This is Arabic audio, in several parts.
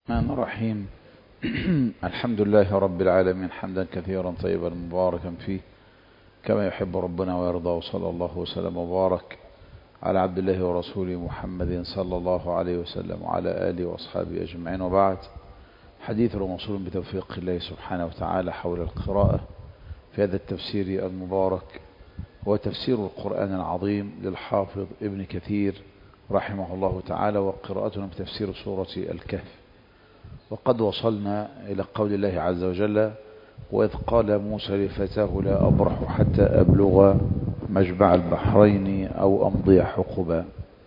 الرحمن الرحيم. الحمد لله رب العالمين حمدا كثيرا طيبا مباركا فيه كما يحب ربنا ويرضى، وصلى الله وسلم وبارك على عبد الله ورسوله محمد صلى الله عليه وسلم وعلى آله وأصحابه أجمعين، وبعد. حديث موصول بتوفيق الله سبحانه وتعالى حول القراءة في هذا التفسير المبارك، هو تفسير القرآن العظيم للحافظ ابن كثير رحمه الله تعالى، وقراءتنا بتفسير سورة الكهف. وقد وصلنا إلى قول الله عز وجل: وإذ قال موسى لفتاه لا أبرح حتى أبلغ مجمع البحرين أو أمضي حقبا.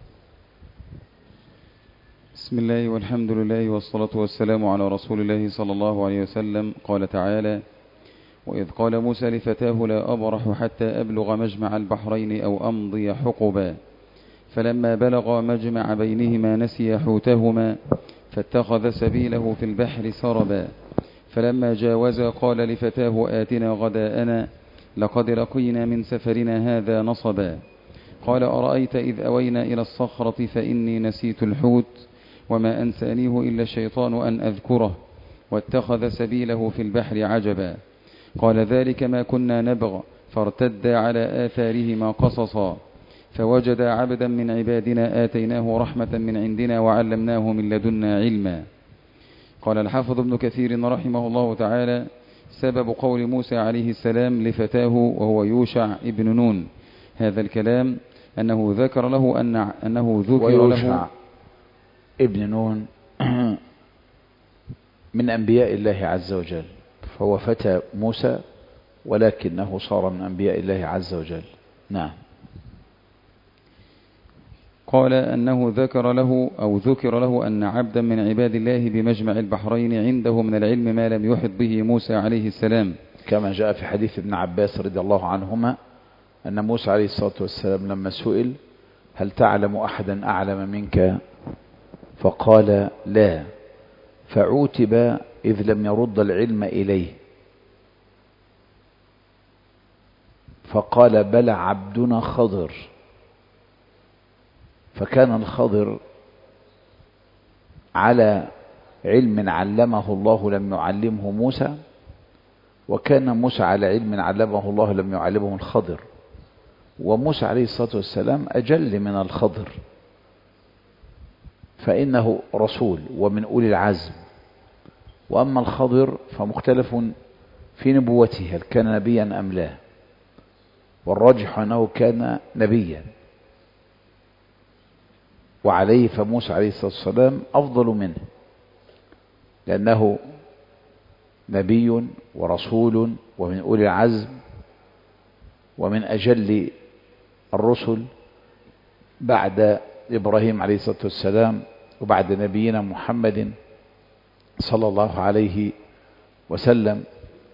بسم الله والحمد لله والصلاة والسلام على رسول الله صلى الله عليه وسلم. قال تعالى: وإذ قال موسى لفتاه لا أبرح حتى أبلغ مجمع البحرين أو أمضي حقبا فلما بلغا مجمع بينهما نسيا حوتهما فاتخذ سبيله في البحر سربا فلما جاوزا قال لفتاه آتنا غداءنا لقد لقينا من سفرنا هذا نصبا قال أرأيت إذ أوينا إلى الصخرة فإني نسيت الحوت وما أنسانيه إلا الشيطان أن أذكره واتخذ سبيله في البحر عجبا قال ذلك ما كنا نبغ فارتدا على آثارهما قصصا فوجدا عبدا من عبادنا آتيناه رحمة من عندنا وعلمناه من لدنا علما. قال الحافظ ابن كثير رحمه الله تعالى: سبب قول موسى عليه السلام لفتاه وهو يوشع ابن نون هذا الكلام أنه ذكر له أنه ذكر له ابن نون من أنبياء الله عز وجل، فهو فتى موسى ولكنه صار من أنبياء الله عز وجل. نعم. قال أنه ذكر له أن عبدا من عباد الله بمجمع البحرين عنده من العلم ما لم يحط به موسى عليه السلام، كما جاء في حديث ابن عباس رضي الله عنهما أن موسى عليه الصلاة والسلام لما سئل: هل تعلم أحدا أعلم منك؟ فقال: لا، فعوتب إذ لم يرد العلم إليه، فقال: بل عبدنا خضر. فكان الخضر على علم علمه الله لم يعلمه موسى، وكان موسى على علم علمه الله لم يعلمه الخضر، وموسى عليه الصلاة والسلام أجل من الخضر، فإنه رسول ومن أولي العزم. وأما الخضر فمختلف في نبوته، هل كان نبيا أم لا، والراجح أنه كان نبيا، وعليه فموسى عليه الصلاة والسلام أفضل منه، لأنه نبي ورسول ومن أولي العزم ومن أجل الرسل بعد إبراهيم عليه الصلاة والسلام وبعد نبينا محمد صلى الله عليه وسلم،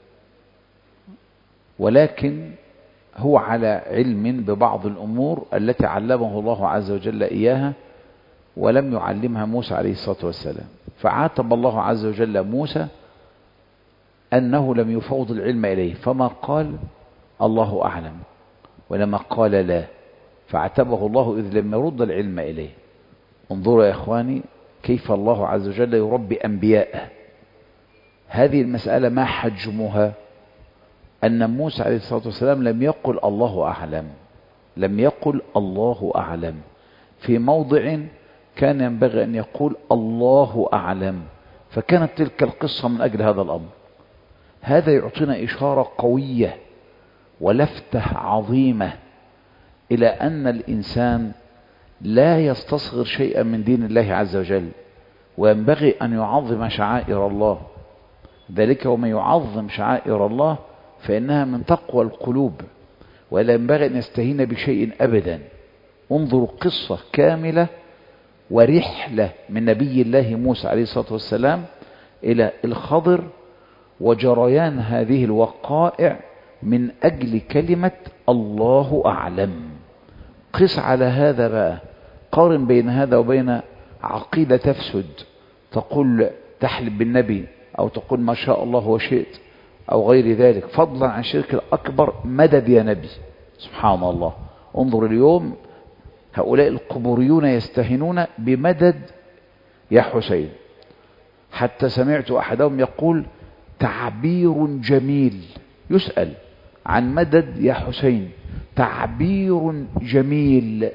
ولكن هو على علم ببعض الأمور التي علمه الله عز وجل إياها ولم يعلمها موسى عليه الصلاة والسلام. فعاتب الله عز وجل موسى أنه لم يفوض العلم إليه، فما قال الله أعلم ولما قال لا، فعاتبه الله إذ لم يرد العلم إليه. انظروا يا إخواني كيف الله عز وجل يربي أنبياءه. هذه المسألة ما حجمها؟ أن موسى عليه الصلاة والسلام لم يقل الله أعلم، لم يقل الله أعلم، في موضع كان ينبغي أن يقول الله أعلم، فكانت تلك القصة من أجل هذا الأمر. هذا يعطينا إشارة قوية ولفتة عظيمة إلى أن الإنسان لا يستصغر شيئا من دين الله عز وجل، وينبغي أن يعظم شعائر الله. ذلك ومن يعظم شعائر الله فإنها من تقوى القلوب، ولا ينبغي أن يستهين بشيء أبدا. انظروا قصة كاملة ورحلة من نبي الله موسى عليه الصلاة والسلام إلى الخضر، وجريان هذه الوقائع من أجل كلمة الله أعلم. قس على هذا بقى، قارن بين هذا وبين عقيدة تفسد، تقول تحلف بالنبي أو تقول ما شاء الله وشئت أو غير ذلك، فضلا عن الشرك الأكبر. مدد يا نبي، سبحان الله. انظر اليوم هؤلاء القبوريون يستهنون بمدد يا حسين، حتى سمعت أحدهم يقول: تعبير جميل. يسأل عن مدد يا حسين، تعبير جميل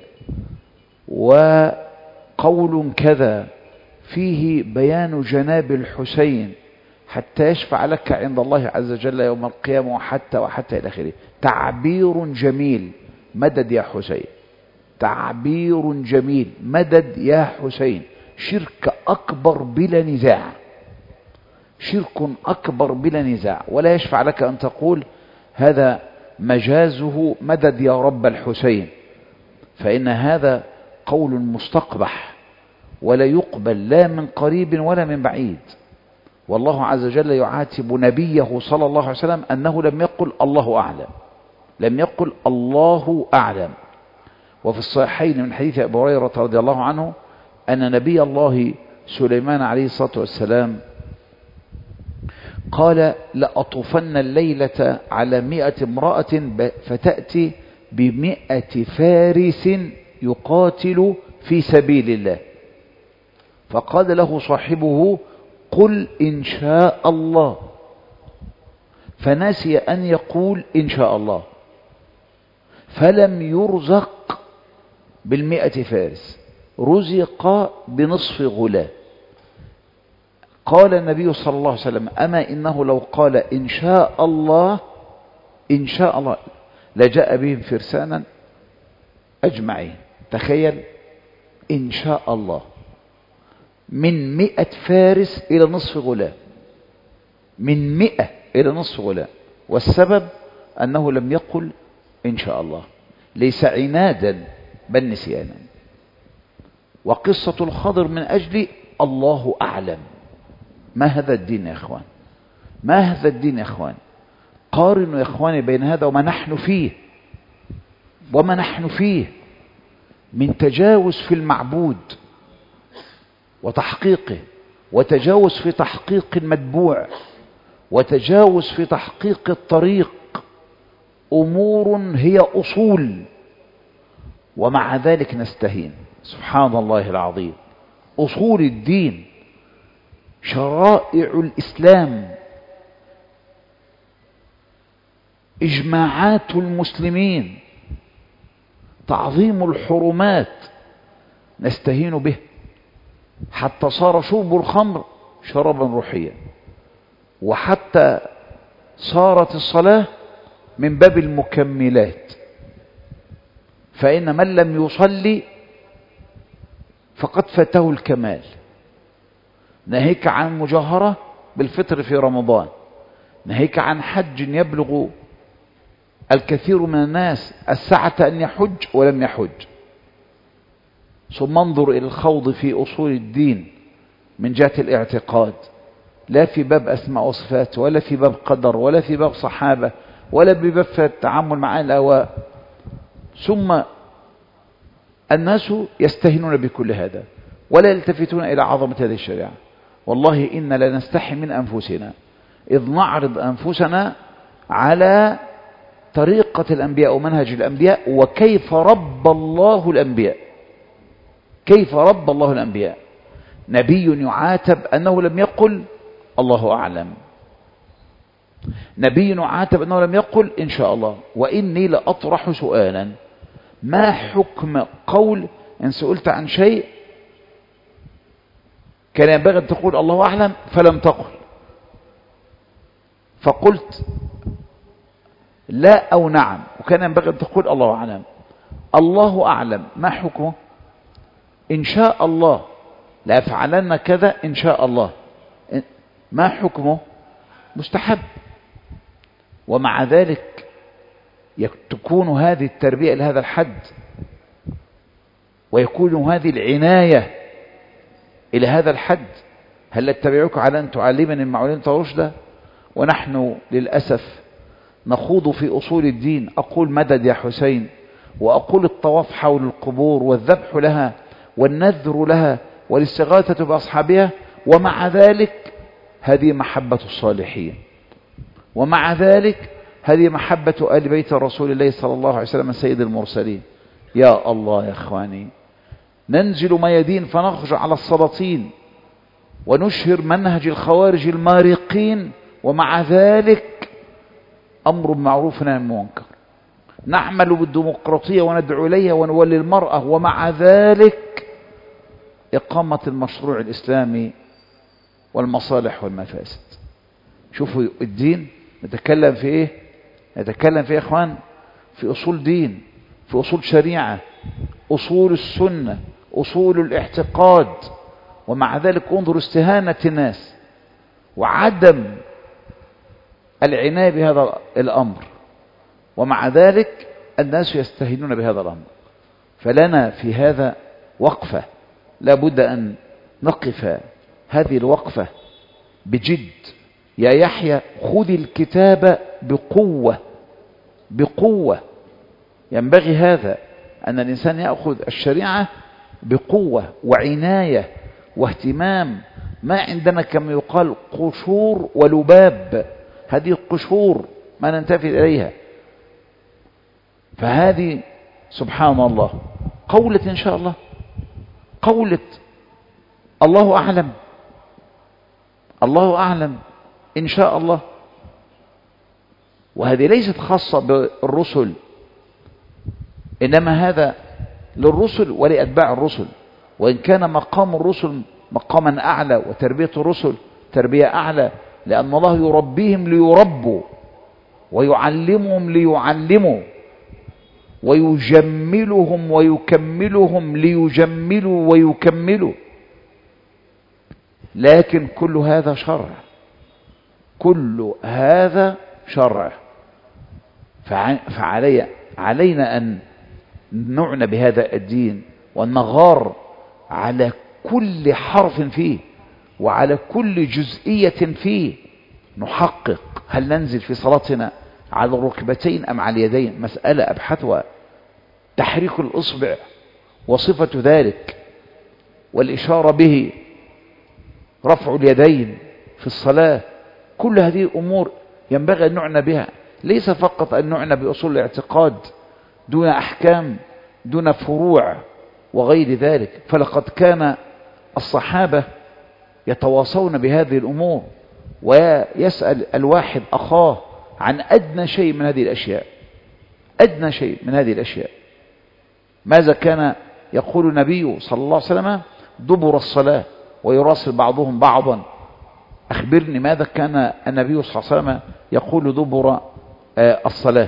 وقول كذا فيه بيان جناب الحسين حتى يشفع لك عند الله عز وجل يوم القيامة وحتى إلى آخره. تعبير جميل، مدد يا حسين، تعبير جميل، مدد يا حسين. شرك أكبر بلا نزاع، شرك أكبر بلا نزاع. ولا يشفع لك أن تقول هذا مجازه مدد يا رب الحسين، فإن هذا قول مستقبح ولا يقبل لا من قريب ولا من بعيد. والله عز وجل يعاتب نبيه صلى الله عليه وسلم أنه لم يقل الله أعلم، لم يقل الله أعلم. وفي الصحيحين من حديث أبي هريرة رضي الله عنه أن نبي الله سليمان عليه الصلاة والسلام قال: لأطوفن الليلة على 100 امرأة فتأتي ب100 فارس يقاتل في سبيل الله. فقال له صاحبه: قل إن شاء الله، فنسي أن يقول إن شاء الله، فلم يرزق ب100 فارس، رزق بنصف غلام. قال النبي صلى الله عليه وسلم: أما إنه لو قال إن شاء الله إن شاء الله لجاء بهم فرسانا أجمعين. تخيل، إن شاء الله، من 100 فارس إلى نصف غلام، من 100 إلى نصف غلام. والسبب أنه لم يقل إن شاء الله، ليس عنادا بل نسيانا. وقصة الخضر من أجل الله أعلم. ما هذا الدين يا إخوان؟ ما هذا الدين يا إخوان؟ قارنوا يا إخواني بين هذا وما نحن فيه، وما نحن فيه من تجاوز في المعبود وتحقيقه، وتجاوز في تحقيق المتبوع، وتجاوز في تحقيق الطريق. أمور هي أصول، ومع ذلك نستهين. سبحان الله العظيم. أصول الدين، شرائع الإسلام، إجماعات المسلمين، تعظيم الحرمات، نستهين به حتى صار شرب الخمر شرابا روحيا، وحتى صارت الصلاة من باب المكملات. فإن من لم يصلي فقد فاته الكمال. ناهيك عن مجاهرة بالفطر في رمضان، ناهيك عن حج يبلغ الكثير من الناس السعة أن يحج ولم يحج. ثم انظر إلى الخوض في أصول الدين من جهة الاعتقاد، لا في باب أسماء وصفات، ولا في باب قدر، ولا في باب صحابة، ولا بباب التعامل مع الأهواء. ثم الناس يستهينون بكل هذا ولا يلتفتون إلى عظمة هذه الشريعة. والله إن لنستحي من أنفسنا إذ نعرض أنفسنا على طريقة الأنبياء ومنهج الأنبياء، وكيف رب الله الأنبياء، كيف رب الله الأنبياء. نبي يعاتب أنه لم يقل الله أعلم، نبي يعاتب أنه لم يقل إن شاء الله. وإني لأطرح سؤالا: ما حكم قول إن سئلت عن شيء كان ينبغي أن تقول الله أعلم فلم تقل، فقلت لا أو نعم، وكان ينبغي أن تقول الله أعلم. الله أعلم ما حكمه؟ إن شاء الله لأفعلن كذا إن شاء الله، ما حكمه؟ مستحب. ومع ذلك تكون هذه التربية لهذا الحد، ويكون هذه العناية إلى هذا الحد. هل اتبعوك على أن تعلمني مما علمت رشدا؟ ونحن للأسف نخوض في أصول الدين. أقول مدد يا حسين، وأقول الطواف حول القبور والذبح لها والنذر لها والاستغاثة بأصحابها، ومع ذلك هذه محبة الصالحين، ومع ذلك هذه محبة آل بيت رسول الله صلى الله عليه وسلم سيد المرسلين. يا الله يا إخواني، ننزل ميادين فنخرج على السلاطين ونشهر منهج الخوارج المارقين، ومع ذلك أمر معروف ونهي عن المنكر. نعمل بالديمقراطية وندعو إليها ونولي المرأة، ومع ذلك إقامة المشروع الإسلامي والمصالح والمفاسد. شوفوا الدين نتكلم في إيه؟ نتكلم في يا إخوان في أصول دين، في أصول شريعة، أصول السنة، أصول الاعتقاد، ومع ذلك انظر استهانة الناس وعدم العناية بهذا الأمر، ومع ذلك الناس يستهينون بهذا الأمر. فلنا في هذا وقفة، لا بد أن نقف هذه الوقفة بجد. يا يحيى خذ الكتاب بقوة، بقوة. ينبغي هذا أن الإنسان يأخذ الشريعة بقوة وعناية واهتمام. ما عندنا كما يقال قشور ولباب، هذه القشور ما ننتفي إليها. فهذه سبحان الله قولة إن شاء الله، قولة الله أعلم، الله أعلم إن شاء الله. وهذه ليست خاصة بالرسل، إنما هذا للرسل ولأتباع الرسل. وإن كان مقام الرسل مقاما أعلى وتربية الرسل تربية أعلى، لأن الله يربيهم ليربوا ويعلمهم ليعلموا ويجملهم ويكملهم ليجملوا ويكملوا. لكن كل هذا شرع، كل هذا شرع. علينا أن نعنى بهذا الدين وأن نغار على كل حرف فيه وعلى كل جزئية فيه. نحقق هل ننزل في صلاتنا على الركبتين أم على اليدين، مسألة أبحثها. تحريك الإصبع وصفة ذلك والإشارة به، رفع اليدين في الصلاة، كل هذه أمور ينبغي أن نعنى بها. ليس فقط أن نعنى بأصول الاعتقاد دون أحكام، دون فروع وغير ذلك. فلقد كان الصحابة يتواصون بهذه الأمور، ويسأل الواحد أخاه عن أدنى شيء من هذه الأشياء، أدنى شيء من هذه الأشياء. ماذا كان يقول النبي صلى الله عليه وسلم دبر الصلاة؟ ويراسل بعضهم بعضا أخبرني ماذا كان النبي صلى الله عليه وسلم يقول دبر الصلاة.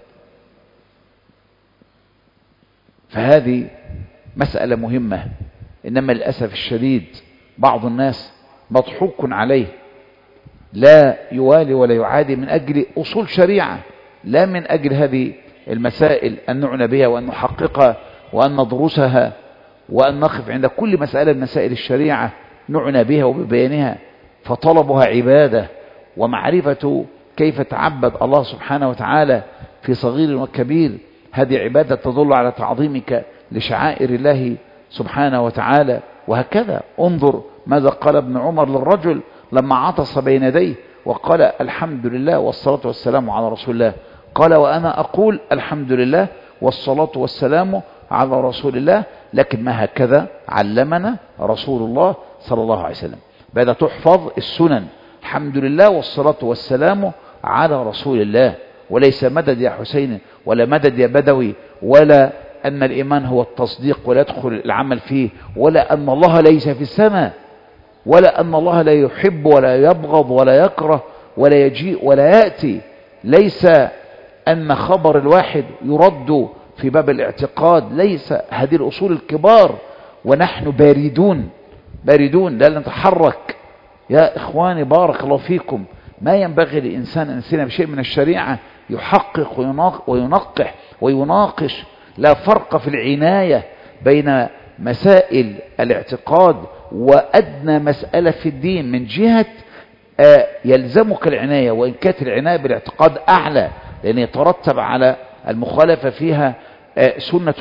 فهذه مسألة مهمة. إنما للأسف الشديد بعض الناس مضحوك عليه، لا يوالي ولا يعادي من أجل أصول شريعة، لا من أجل هذه المسائل أن نعنى بها وأن نحققها وأن ندرسها وأن نقف عند كل مسألة من مسائل الشريعة نعنى بها وببيانها. فطلبها عبادة ومعرفة كيف تعبد الله سبحانه وتعالى في صغير وكبير، هذه عبادة تدل على تعظيمك لشعائر الله سبحانه وتعالى. وهكذا انظر ماذا قال ابن عمر للرجل لما عطس بين يديه وقال الحمد لله والصلاة والسلام على رسول الله، قال وأنا أقول الحمد لله والصلاة والسلام على رسول الله، لكن ما هكذا علمنا رسول الله صلى الله عليه وسلم. بدأ تحفظ السنن، الحمد لله والصلاة والسلام على رسول الله، وليس مدد يا حسين ولا مدد يا بدوي، ولا أن الإيمان هو التصديق ولا يدخل العمل فيه، ولا أن الله ليس في السماء، ولا أن الله لا يحب ولا يبغض ولا يكره ولا يجيء ولا يأتي. ليس أن خبر الواحد يرد في باب الاعتقاد، ليس هذه الأصول الكبار. ونحن باردون لا نتحرك. يا إخواني بارك الله فيكم، ما ينبغي لإنسان أن يسير بشيء من الشريعة يحقق وينقح ويناقش. لا فرق في العناية بين مسائل الاعتقاد وأدنى مسألة في الدين. من جهة يلزمك العناية، وإن كانت العناية بالاعتقاد أعلى، لأن يترتب على المخالفة فيها سنة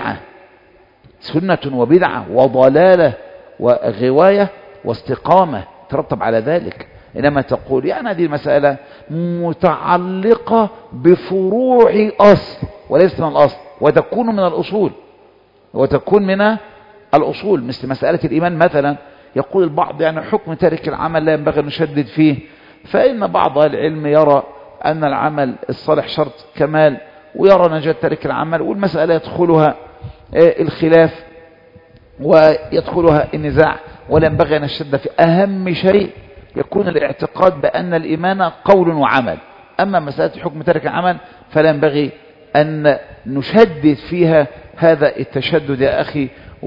وبدعة وضلالة وغواية واستقامة ترتب على ذلك. إنما تقول يعني هذه المسألة متعلقة بفروع أصل وليس من الأصل، وتكون من الأصول، مثل مسألة الإيمان مثلا. يقول البعض يعني حكم تارك العمل لا ينبغي أن نشدد فيه، فإن بعض العلم يرى أن العمل الصالح شرط كمال، ويرى نجاة تارك العمل، والمسألة يدخلها الخلاف ويدخلها النزاع، ولا ينبغي أن نشد في أهم شيء يكون الاعتقاد بأن الإيمان قول وعمل. أما مسألة حكم تارك العمل فلا ينبغي أن نشدد فيها هذا التشدد يا أخي،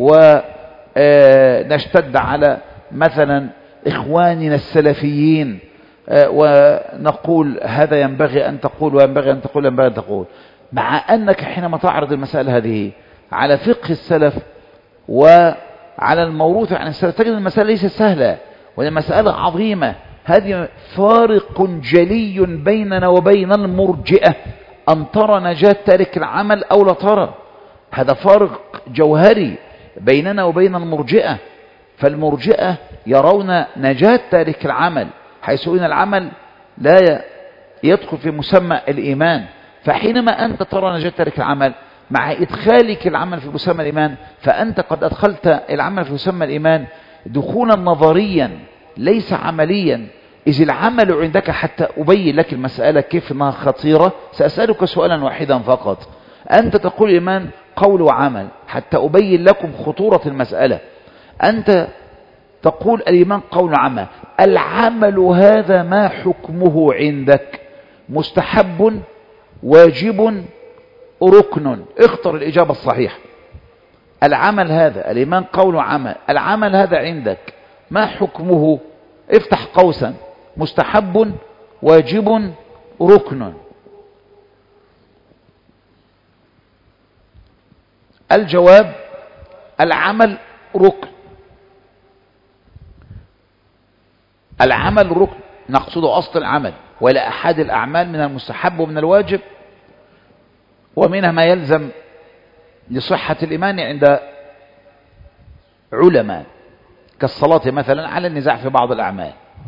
ونشتد على مثلا إخواننا السلفيين ونقول هذا ينبغي أن تقول وينبغي أن تقول ينبغي أن تقول، مع أنك حينما تعرض المسألة هذه على فقه السلف وعلى الموروث عن السلف تجد المسألة ليست سهلة، وهي مسألة عظيمة. هذه فارق جلي بيننا وبين المرجئة، أن ترى نجاة تارك العمل أو لا ترى. هذا فارق جوهري بيننا وبين المرجئة. فالمرجئة يرون نجاة تارك العمل، حيث أن العمل لا يدخل في مسمى الإيمان. فحينما أنت ترى نجاة تارك العمل مع إدخالك العمل في مسمى الإيمان، فأنت قد أدخلت العمل في مسمى الإيمان دخولا نظريا ليس عمليا. إذ العمل عندك، حتى أبين لك المسألة كيف أنها خطيرة، سأسألك سؤالا واحدا فقط. أنت تقول الإيمان قول وعمل، حتى أبين لكم خطورة المسألة. أنت تقول الإيمان قول وعمل، العمل هذا ما حكمه عندك؟ مستحب، واجب، ركن؟ اختر الإجابة الصحيحة. العمل هذا، الإيمان قول وعمل، العمل هذا عندك ما حكمه؟ افتح قوسا، مستحب، واجب، ركن. الجواب العمل ركن. العمل ركن نقصد أصل العمل، ولا أحد الأعمال من المستحب ومن الواجب، ومنها ما يلزم لصحة الإيمان عند علماء كالصلاة مثلا، على النزاع في بعض الأعمال.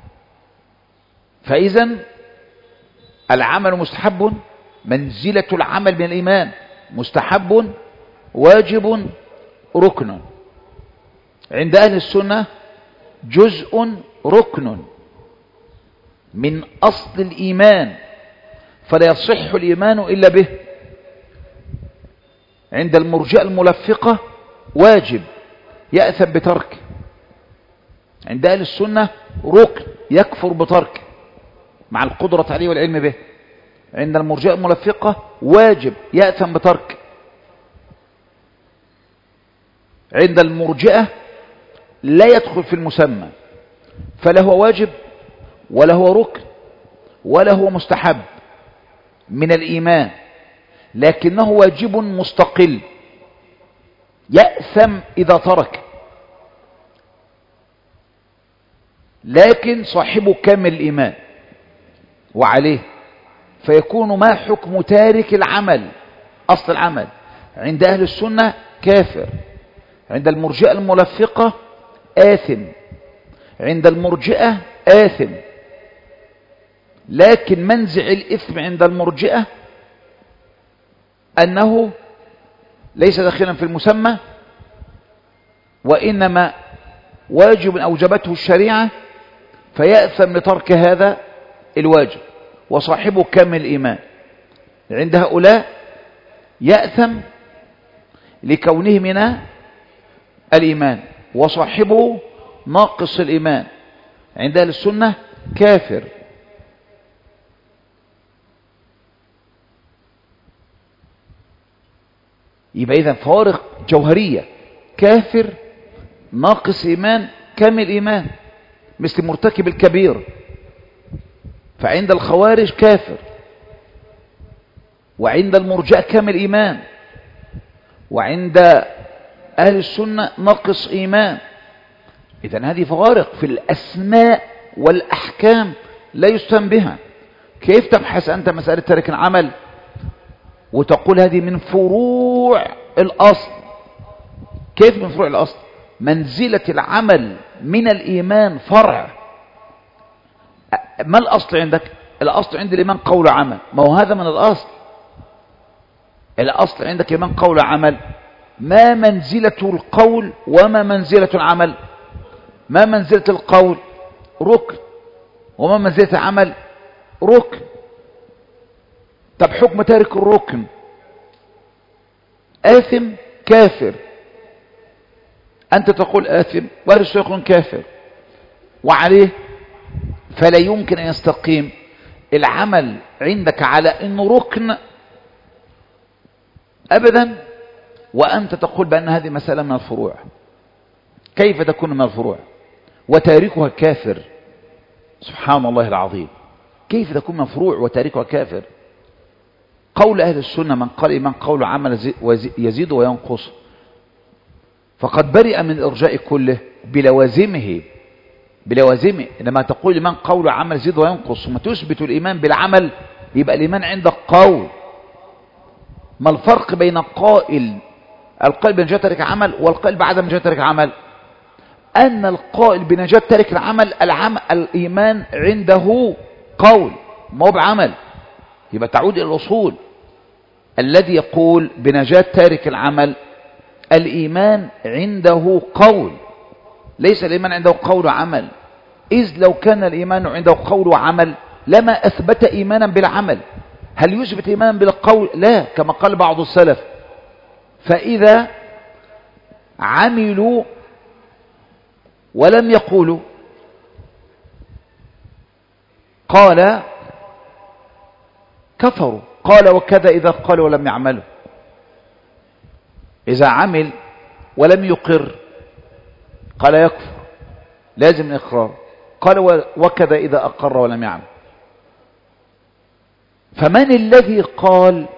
فإذا العمل مستحب، منزلة العمل من الإيمان، مستحب، واجب، ركن. عند أهل السنة جزء ركن من أصل الإيمان، فلا يصح الإيمان إلا به. عند المرجئة الملفقة واجب يأثم بترك. عند أهل السنة ركن يكفر بترك مع القدرة عليه والعلم به. عند المرجئة الملفقة واجب يأثم بترك. عند المرجئة لا يدخل في المسمى، فلا هو واجب ولا هو ركن ولا هو مستحب من الإيمان، لكنه واجب مستقل يأثم إذا ترك، لكن صاحبه كامل الإيمان وعليه، فيكون ما حكم تارك العمل أصل العمل؟ عند أهل السنة كافر، عند المرجئة الملفقة آثم، عند المرجئة آثم، لكن منزع الإثم عند المرجئة أنه ليس داخلا في المسمى، وإنما واجب أوجبته الشريعة، فيأثم لترك هذا الواجب وصاحبه كامل الإيمان. عند هؤلاء يأثم لكونه من الإيمان وصاحبه ناقص الإيمان. عند أهل السنة كافر. يبقى إذن فوارق جوهرية، كافر، ناقص إيمان، كامل إيمان، مثل مرتكب الكبير. فعند الخوارج كافر، وعند المرجئة كامل إيمان، وعند أهل السنة ناقص إيمان. إذن هذه فوارق في الأسماء والأحكام لا يستهان بها. كيف تبحث أنت مسألة ترك العمل وتقول هذه من فروع الأصل؟ كيف من فروع الأصل؟ منزلة العمل من الإيمان فرع. ما الأصل عندك؟ الأصل عند الإيمان قول عمل، ما هو هذا من الأصل. الأصل عندك إيمان قول عمل، ما منزلة القول وما منزلة العمل؟ ما منزلة القول؟ ركن. وما منزلة العمل؟ ركن. طب حكم تارك الركن؟ آثم كافر. أنت تقول آثم وأهل السنة يقولون كافر، وعليه فلا يمكن أن يستقيم العمل عندك على أنه ركن أبدا، وأنت تقول بأن هذه مسألة من الفروع. كيف تكون من الفروع وتاركها كافر؟ سبحان الله العظيم، كيف تكون من فروع وتاركها كافر؟ قول أهل السنة من قال إيمان قول عمل يزيد وينقص فقد برئ من الإرجاء كله بلوازمه. إنما تقول إيمان قول عمل يزيد وينقص ثم تثبت الإيمان بالعمل، يبقى الإيمان عندك قول. ما الفرق بين القائل بنجاة تارك عمل والقائل بعدم نجاة تارك عمل؟ أن القائل بنجاة تارك العمل الإيمان عنده قول ما هو بعمل. يبقى تعود إلى الأصول. الذي يقول بنجاة تارك العمل الإيمان عنده قول، ليس الإيمان عنده قول وعمل. إذ لو كان الإيمان عنده قول وعمل لما أثبت إيمانا بالعمل. هل يثبت إيمانا بالقول؟ لا، كما قال بعض السلف فإذا عملوا ولم يقولوا قال كفروا. قال وكذا إذا قالوا ولم يعملوا. إذا عمل ولم يقر قال يكفر، لازم الإقرار. قال وكذا إذا أقر ولم يعمل. فمن الذي قال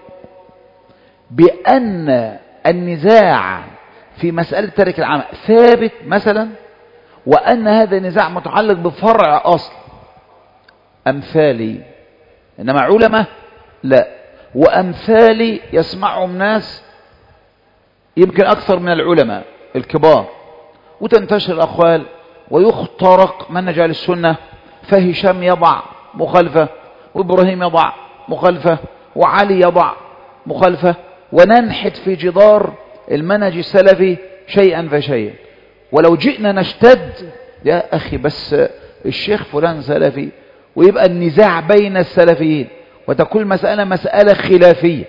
بأن النزاع في مسألة ترك العمل ثابت مثلا، وأن هذا النزاع متعلق بفرع أصل؟ أمثالي. إنما علماء لا، وأمثالي يسمعهم ناس يمكن أكثر من العلماء الكبار، وتنتشر الأقوال ويخترق منهج أهل السنة، فهشام يضع مخالفة، وإبراهيم يضع مخالفة، وعلي يضع مخالفة، وننحت في جدار المنهج السلفي شيئا فشيئا. ولو جئنا نشتد يا أخي بس الشيخ فلان سلفي، ويبقى النزاع بين السلفيين، وتكون مسألة خلافية،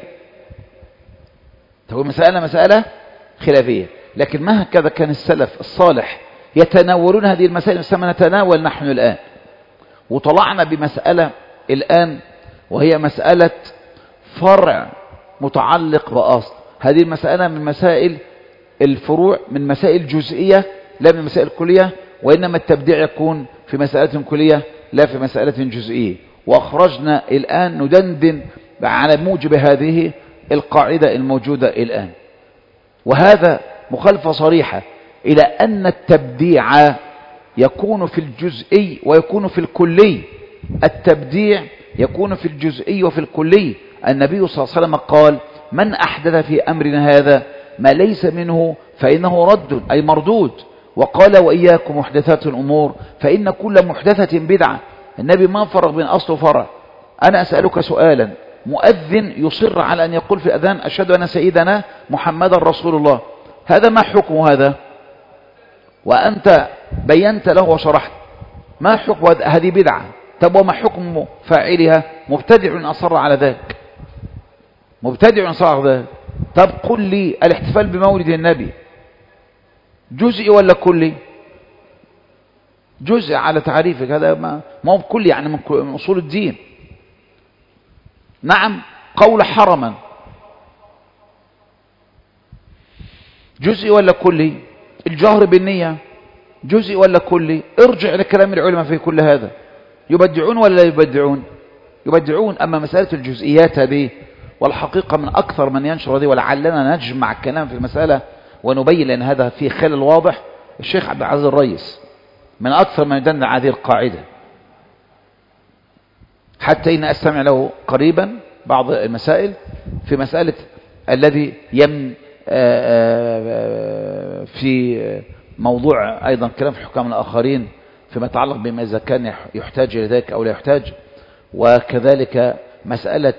تكون مسألة خلافية. لكن ما هكذا كان السلف الصالح يتناولون هذه المسائل مثل نتناول نحن الآن. وطلعنا بمسألة الآن وهي مسألة فرع متعلق بأصل. هذه المسألة من مسائل الفروع، من مسائل جزئية لا من مسائل كلية، وإنما التبديع يكون في مسألة كلية لا في مسألة جزئية. وأخرجنا الآن ندندن على موجب هذه القاعدة الموجودة الآن، وهذا مخالفة صريحة إلى أن التبديع يكون في الجزئي ويكون في الكلي. التبديع يكون في الجزئي وفي الكلي. النبي صلى الله عليه وسلم قال من أحدث في أمرنا هذا ما ليس منه فإنه رد أي مردود. وقال وإياكم محدثات الأمور فإن كل محدثة بدعة. النبي ما فرق بين أصل وفرع. أنا أسألك سؤالا، مؤذن يصر على أن يقول في الأذان أشهد أن سيدنا محمد رسول الله، هذا ما حكم هذا؟ وأنت بينت له وشرحت ما حكم هذه بدعة. طب وما حكم فاعلها؟ مبتدع أصر على ذلك، مبتدع أصر على ذلك. طب قل لي الاحتفال بمولد النبي جزئي ولا كلي؟ جزء على تعريفك، هذا ما هو كلي، يعني من أصول الدين. نعم. قول حرما جزئي ولا كلي؟ الجهر بالنية جزئي ولا كلي؟ ارجع لكلام العلماء في كل هذا. يبدعون ولا لا يبدعون؟ يبدعون. أما مسألة الجزئيات هذه والحقيقة من أكثر من ينشر هذه، ولعلنا نجمع الكلام في المسألة ونبين لأن هذا فيه خلل واضح. الشيخ عبد العزيز الرئيس من أكثر من يدل هذه القاعدة، حتى إن أستمع له قريبا بعض المسائل في مسألة الذي في موضوع أيضا كلام في الحكام الآخرين فيما يتعلق بما إذا كان يحتاج إلى ذلك أو لا يحتاج. وكذلك مسألة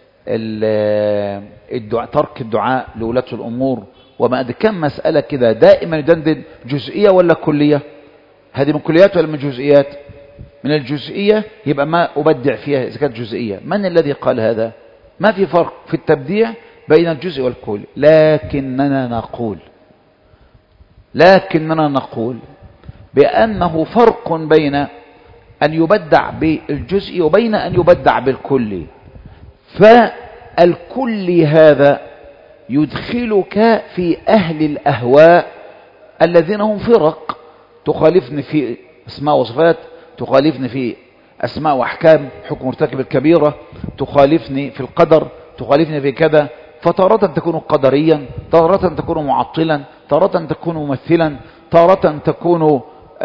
ترك الدعاء لولاة الأمور وما أدري كم مسألة كده دائما يدندن جزئية ولا كلية. هذه من كليات ولا من جزئيات؟ من الجزئية، يبقى ما أبدع فيها إذا كانت جزئية. من الذي قال هذا؟ ما في فرق في التبديع بين الجزء والكل، لكننا نقول بأنه فرق بين أن يبدع بالجزء وبين أن يبدع بالكل. فالكل هذا يدخلك في أهل الأهواء الذين هم فرق، تخالفني في أسماء وصفات، تخالفني في أسماء وأحكام، حكم مرتكب الكبيرة، تخالفني في القدر، تخالفني في كذا. فتارة تكون قدريا، تارة تكون معطلا، تارة تكون ممثلا، تارة تكون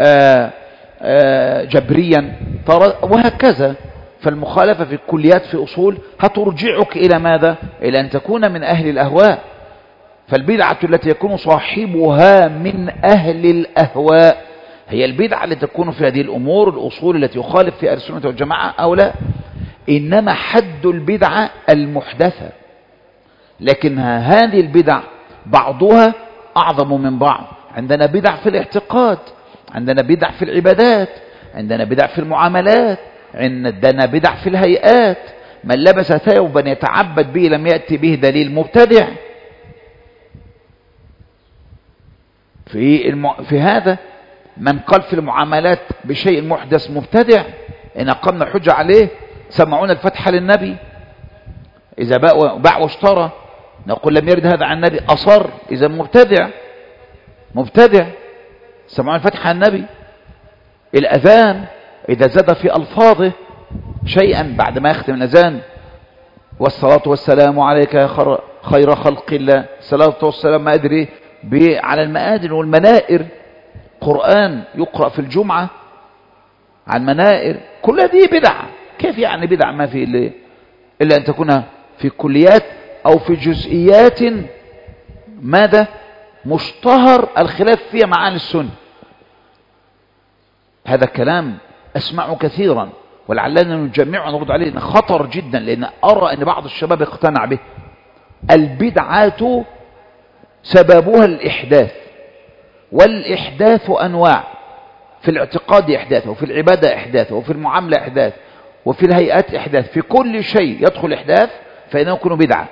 جبريا، وهكذا. فالمخالفة في الكليات في أصول هترجعك إلى ماذا؟ إلى أن تكون من أهل الأهواء. فالبدعة التي يكون صاحبها من أهل الأهواء هي البدعة التي تكون في هذه الأمور الأصول التي يخالف فيها السنة والجماعة أو لا. إنما حد البدعة المحدثة، لكن هذه البدع بعضها أعظم من بعض. عندنا بدع في الاعتقاد، عندنا بدع في العبادات، عندنا بدع في المعاملات، عندنا بدع في الهيئات. من لبس ثوبا يتعبد به لم يأتي به دليل مبتدع. في هذا من قال في المعاملات بشيء محدث مبتدع. إن أقمنا حجة عليه سمعون الفتح للنبي إذا باع واشترى، نقول لم يرد هذا عن النبي، أصر، إذا مبتدع. سمعون الفتح عن النبي. الأذان إذا زاد في ألفاظه شيئا بعد ما يختم الأذان، والصلاة والسلام عليك يا خير خلق الله، الصلاة والسلام ما أدري على المآذن والمنائر، قرآن يقرأ في الجمعة عن منائر، كل هذه بدعة. كيف يعني بدعة ما في إلا أن تكون في كليات أو في جزئيات ماذا مشتهر الخلاف فيها مع أهل السنة. هذا الكلام أسمعه كثيرا، ولعلنا نجمعه ونرد عليه، خطر جدا، لأن أرى أن بعض الشباب اقتنع به. البدعات سببها الإحداث، والإحداث أنواع، في الاعتقاد إحداث، وفي العبادة إحداث، وفي المعاملة إحداث، وفي الهيئات إحداث. في كل شيء يدخل إحداث فإنه يكون بدعة.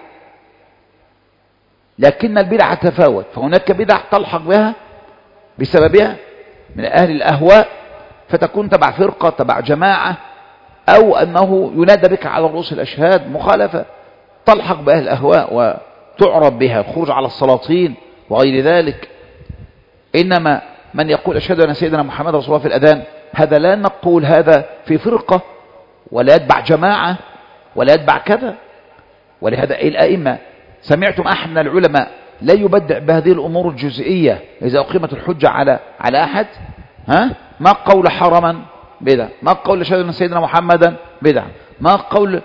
لكن البدعة تفاوت، فهناك بدع تلحق بها بسببها من أهل الأهواء، فتكون تبع فرقة، تبع جماعة، أو أنه ينادى بك على رؤوس الأشهاد مخالفة تلحق بأهل الأهواء وتعرف بها، الخروج على السلاطين وغير ذلك. إنما من يقول أشهد أن سيدنا محمد رسول الله في الأذان، هذا لا نقول هذا في فرقة ولا يتبع جماعة ولا يتبع كذا. ولهذا الأئمة سمعتم أحد من العلماء لا يبدع بهذه الأمور الجزئية إذا أقيمت الحجة على أحد؟ ما قول حرما بدعة، ما قول أشهد أن سيدنا محمدا بدعة، ما قول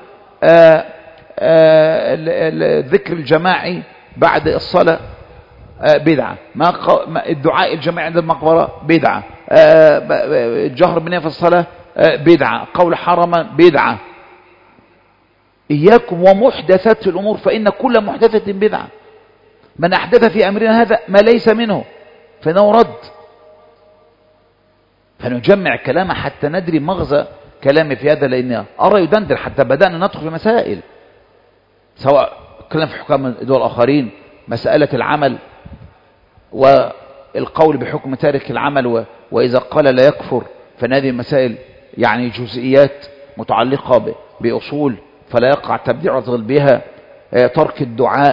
الذكر الجماعي بعد الصلاة بدعة، ما الدعاء الجماعي عند المقبرة بدعة، الجهر بنية في الصلاة بدعة، قول حرما بدعة. إياكم ومحدثات الأمور، فإن كل محدثة بدعة. من أحدث في أمرنا هذا ما ليس منه فإنه رد. فنجمع كلامه حتى ندري مغزى كلامي في هذا، لأن أرى يدندر حتى بدأنا ندخل في مسائل، سواء كلام في حكام الدول الآخرين، مسألة العمل والقول بحكم تارك العمل، وإذا قال لا يكفر، فهذه مسائل يعني جزئيات متعلقة بأصول فلا يقع تبديع وتغل بها، ترك الدعاء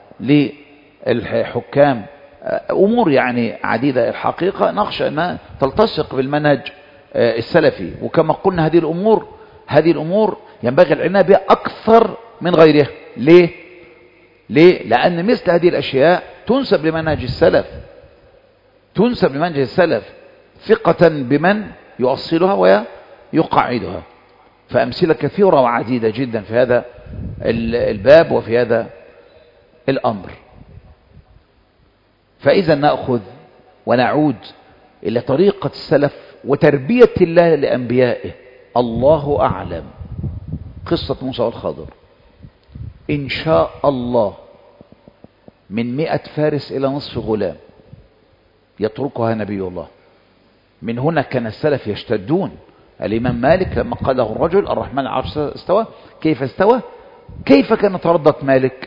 للحكام، أمور يعني عديدة. الحقيقة نخشى أنها تلتصق بالمنهج السلفي. وكما قلنا هذه الأمور ينبغي العناية بها أكثر من غيرها. ليه؟ لأن مثل هذه الأشياء تنسب لمنهج السلف ثقة بمن يؤصلها ويقعدها. فأمثلة كثيرة وعديدة جدا في هذا الباب وفي هذا الأمر. فإذا نأخذ ونعود إلى طريقة السلف وتربية الله لأنبيائه. الله أعلم. قصة موسى والخضر إن شاء الله من 100 فارس إلى نصف غلام يتركها نبي الله. من هنا كان السلف يشتدون. الإمام مالك لما قاله الرجل الرحمن على العرش استوى، كيف استوى؟ كيف كان يتردد مالك؟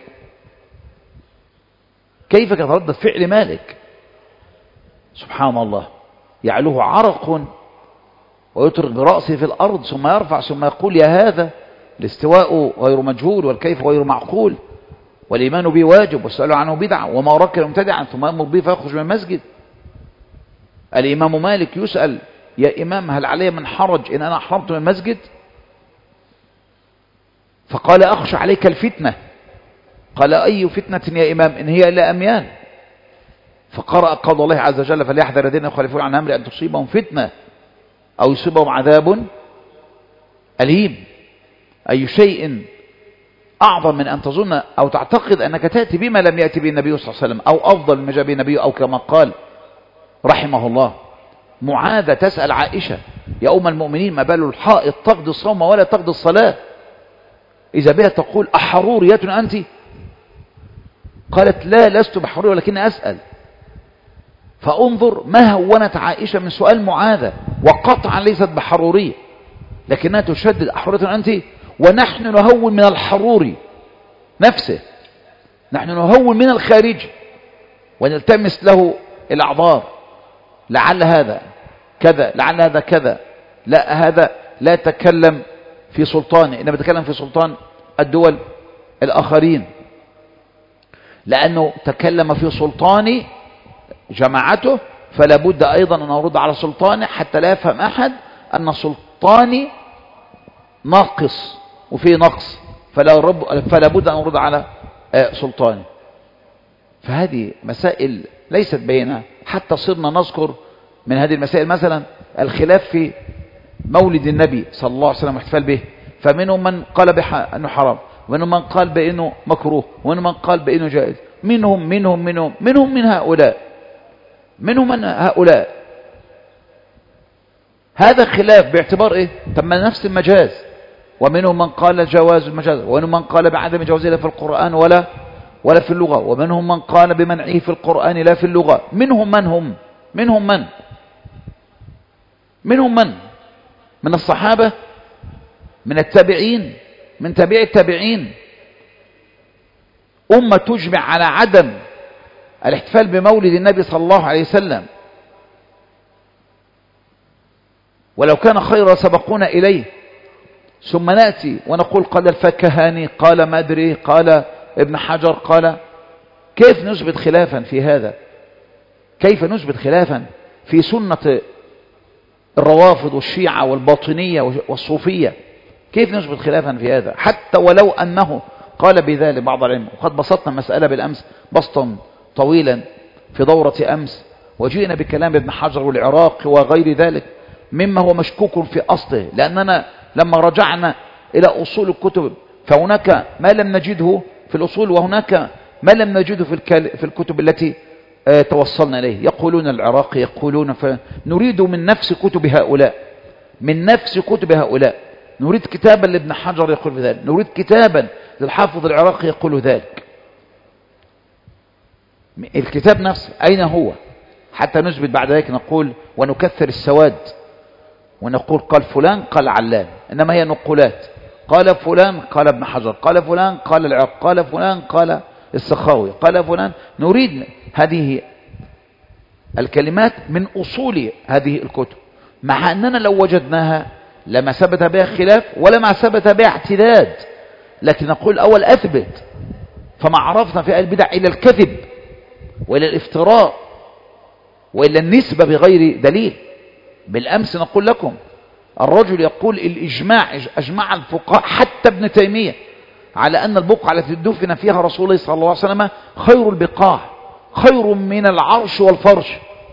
كيف كان يتردد فعل مالك؟ سبحان الله، يعلوه عرق ويترك برأسه في الأرض ثم يرفع ثم يقول يا هذا الاستواء غير مجهول والكيف غير معقول والإيمان به واجب والسؤال عنه بدعة وما وراك مبتدعا ثم يأمر به فيخرج من المسجد. الإمام مالك يسأل يا إمام هل علي من حرج إن أنا أحرمت من المسجد؟ فقال أخشى عليك الفتنة. قال أي فتنة يا إمام إن هي إلا أميال. فقرأ قول الله عز وجل فليحذر الذين يخالفون عن أمره أن تصيبهم فتنة أو يصيبهم عذاب أليم. أي شيء أعظم من أن تظن أو تعتقد أنك تأتي بما لم يأتي به النبي صلى الله عليه وسلم أو أفضل ما جاء به النبي، أو كما قال رحمه الله معاذة تسأل عائشة يا أم المؤمنين ما بال الحائط تقضي الصوم ولا تقضي الصلاة؟ إذا بها تقول أحرورية أنت؟ قالت لا لست بحرورية ولكن أسأل. فانظر ما هونت عائشة من سؤال معاذة، وقطعا ليست بحرورية لكنها تشدد أحرورية أنت، ونحن نهون من الحروري نفسه، نحن نهون من الخارج ونلتمس له الأعذار، لعل هذا كذا لعل هذا كذا، لا هذا لا تكلم في سلطانه إنما تكلم في سلطان الدول الآخرين، لأنه تكلم في سلطان جماعته فلا بد أيضا أن أرد على سلطانه حتى لا يفهم أحد أن سلطاني ناقص وفيه نقص، فلا بد أن أرد على سلطاني. فهذه مسائل ليست بينها، حتى صرنا نذكر من هذه المسائل مثلا الخلاف في مولد النبي صلى الله عليه وسلم واحتفال به، فمنهم من قال أنه حرام، ومنهم من قال بأنه مكروه، ومنهم من قال بأنه جائز، منهم من هؤلاء. هذا خلاف باعتبار ايه؟ طب ما نفس المجاز، ومنهم من قال جواز المجاز، ومنهم من قال بعدم جوازه لا في القرآن ولا في اللغة، ومنهم من قال بمنعه في القرآن لا في اللغة. منهم من من الصحابة، من التابعين، من تابع التابعين، أمة تجمع على عدم الاحتفال بمولد النبي صلى الله عليه وسلم، ولو كان خيرا سبقونا إليه، ثم نأتي ونقول قال الفكهاني، قال ما أدري، قال ابن حجر، قال. كيف نثبت خلافا في هذا؟ كيف نثبت خلافا في سنة الروافض والشيعة والباطنية والصوفية؟ كيف نثبت خلافا في هذا؟ حتى ولو أنه قال بذلك بعض العلم. وقد بسطنا المسألة بالأمس بسطا طويلا في دورة أمس، وجئنا بكلام ابن حجر والعراق وغير ذلك مما هو مشكوك في أصله، لأننا لما رجعنا إلى أصول الكتب فهناك ما لم نجده في الأصول، وهناك ما لم نجده في الكتب التي توصلنا إليه. يقولون العراقي، يقولون، فنريد من نفس كتب هؤلاء، نريد كتابا لابن حجر يقول بذلك، نريد كتابا للحافظ العراقي يقول ذلك. الكتاب نفسه أين هو؟ حتى نثبت بعد ذلك نقول ونكثر السواد ونقول قال فلان قال علان، إنما هي نقولات، قال فلان قال ابن حجر، قال فلان قال العراق، قال فلان قال السخاوي، قال فلان. نريد هذه الكلمات من أصول هذه الكتب، مع أننا لو وجدناها لما ثبت بها خلاف ولا ما ثبت بها اعتداد، لكن نقول أول أثبت. فما عرفنا في البدع إلى الكذب وإلى الافتراء وإلى النسبة بغير دليل. بالأمس نقول لكم الرجل يقول الإجماع، أجمع الفقهاء حتى ابن تيمية على أن البقعة التي دفن فيها رسول الله صلى الله عليه وسلم خير البقاع، خير من العرش والفرش.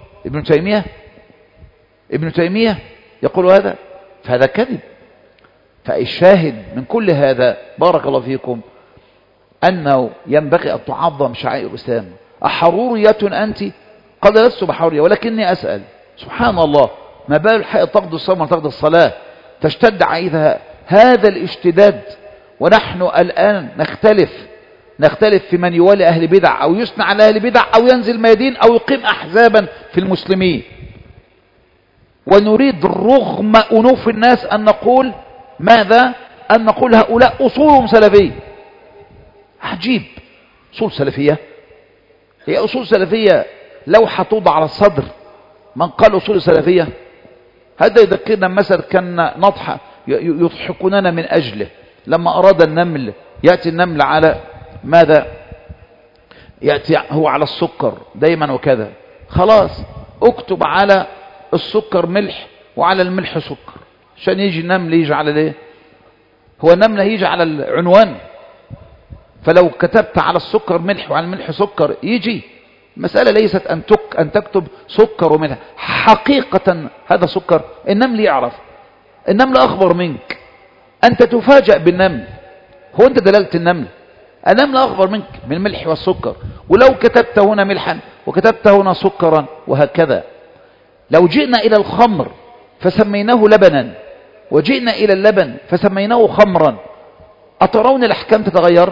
ابن تيمية يقول هذا، فهذا كذب. فالشاهد من كل هذا بارك الله فيكم أنه ينبغي أن تعظم شعائر الإسلام. أحرورية أنت؟ قد لست بحرورية ولكني أسأل سبحان الله ما بال الحائط تقضي الصوم وتقضي الصلاة؟ تشتد عليها هذا الاشتداد، ونحن الآن نختلف في من يوالي أهل بدع أو يثنى على أهل بدع أو ينزل ميادين أو يقيم أحزابا في المسلمين. ونريد رغم أنوف الناس أن نقول ماذا؟ أن نقول هؤلاء أصولهم سلفية. عجيب، أصول سلفية؟ هي أصول سلفية لو حتوضع على الصدر من قال أصول سلفية؟ هذا يذكرنا مثل كان نضحك يضحكوننا من أجله لما أراد النمل، يأتي النمل على ماذا؟ يأتي هو على السكر دايما وكذا، خلاص اكتب على السكر ملح وعلى الملح سكر، عشان يجي النمل يجي على ليه؟ هو النمل يجي على العنوان، فلو كتبت على السكر ملح وعلى الملح سكر يجي. مسألة ليست أن تكتب سكر وملح، حقيقة هذا سكر، النمل يعرف، النمل أخبر منك، أنت تفاجأ بالنمل، هو أنت دلالة النمل، النمل أخبر منك من الملح والسكر. ولو كتبت هنا ملحا وكتبت هنا سكرا وهكذا. لو جئنا إلى الخمر فسميناه لبنا، وجئنا إلى اللبن فسميناه خمرا، أترون الأحكام تتغير؟